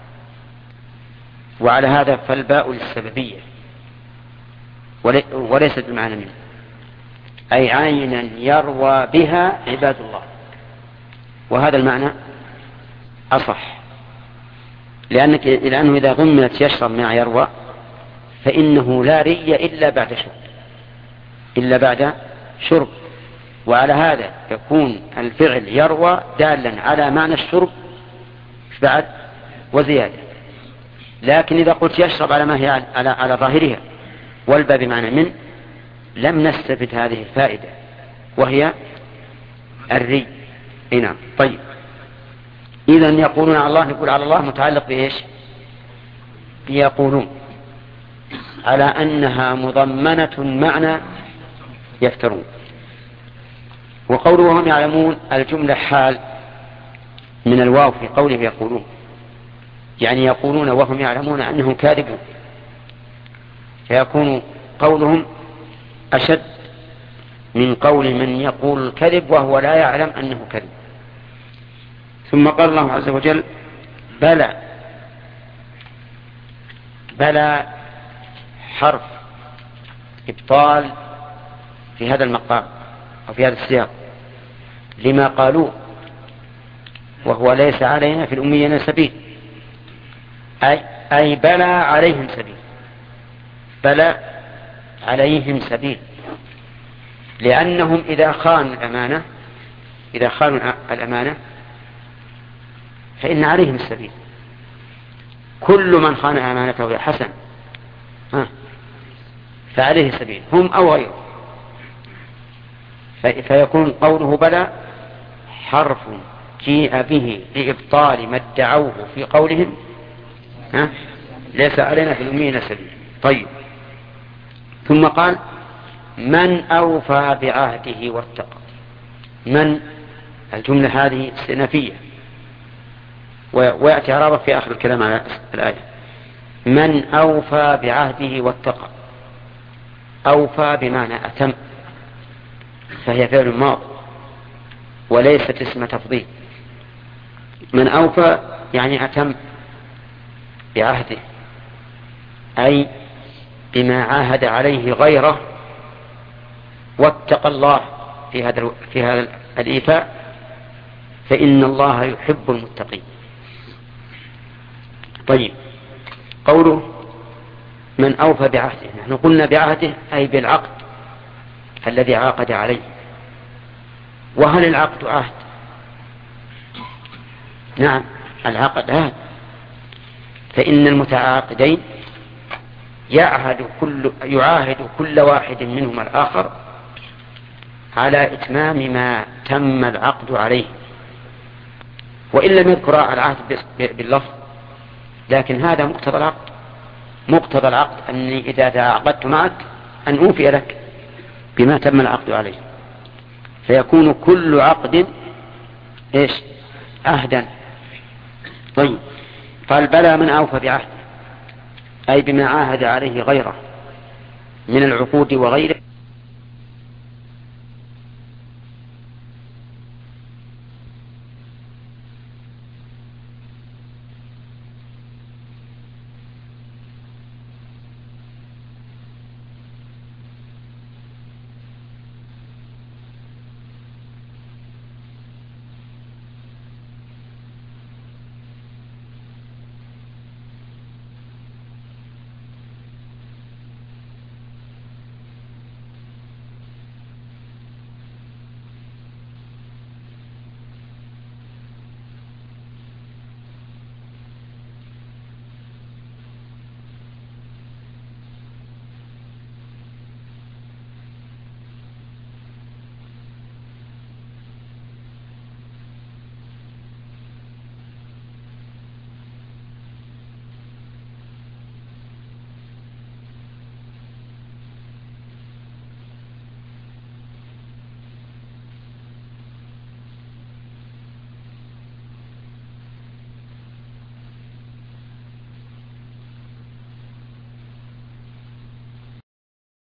وعلى هذا فالباء للسببية وليست بمعنى منه، أي عينا يروى بها عباد الله. وهذا المعنى أصح، لأنك لأنه إذا ضمنت يشرب مع يروى فإنه لا ري إلا بعد شرب، إلا بعد شرب. وعلى هذا يكون الفعل يروى دالا على معنى الشرب بعد وزيادة. لكن إذا قلت يشرب على ما هي على, على ظاهرها والباء بمعنى من، لم نستفد هذه الفائدة وهي الري. نعم. طيب، إذن يقولون على الله، يقول على الله متعلق بإيش؟ يقولون. على أنها مضمنة معنى يفترون. وقوله وهم يعلمون الجملة حال من الواو في قوله يقولون، يعني يقولون وهم يعلمون أنهم كاذبون، فيكون قولهم أشد من قول من يقول الكذب وهو لا يعلم أنه كذب. ثم قال الله عز وجل بلى. بلى حرف إبطال في هذا المقام أو في هذا السياق لما قالوا، وهو ليس علينا في الأميين سبيل، أي, أي بلى عليهم سبيل، بلى عليهم سبيل، لأنهم إذا خانوا الأمانة إذا خانوا الأمانة فإن عليهم السبيل. كل من خان أمانته يا حسن ها فعليه سبيل، هم أو غيره. فيكون قوله بلى حرف جيء به لإبطال ما ادعوه في قولهم ها ليس علينا في الأمين سبيل. طيب، ثم قال من أوفى بعهده واتقى. من الجملة هذه استئنافية ويأتي عرابة في آخر الكلام على الآية. من أوفى بعهده واتقى، أوفى بمعنى أتم، فهي فعل ماض وليست اسم تفضيل. من أوفى يعني أتم بعهده، أي بما عاهد عليه غيره، واتقى الله في هذا في هذا الإيفاء، فإن الله يحب المتقين. طيب، قوله من أوفى بعهده، نحن قلنا بعهده أي بالعقد الذي عاقد عليه. وهل العقد عهد؟ نعم، العقد عهد، فإن المتعاقدين يعهد كل يعاهد كل واحد منهما الآخر على إتمام ما تم العقد عليه، وإن لم يذكر العهد باللفظ، لكن هذا مقتضى العقد. مقتضى العقد أني إذا تعاقدت معك أن أوفي لك بما تم العقد عليه، فيكون كل عقد إيش؟ عهدا. طيب، قال بلى من أوفى بعهد، أي بما عاهد عليه غيره من العقود وغيره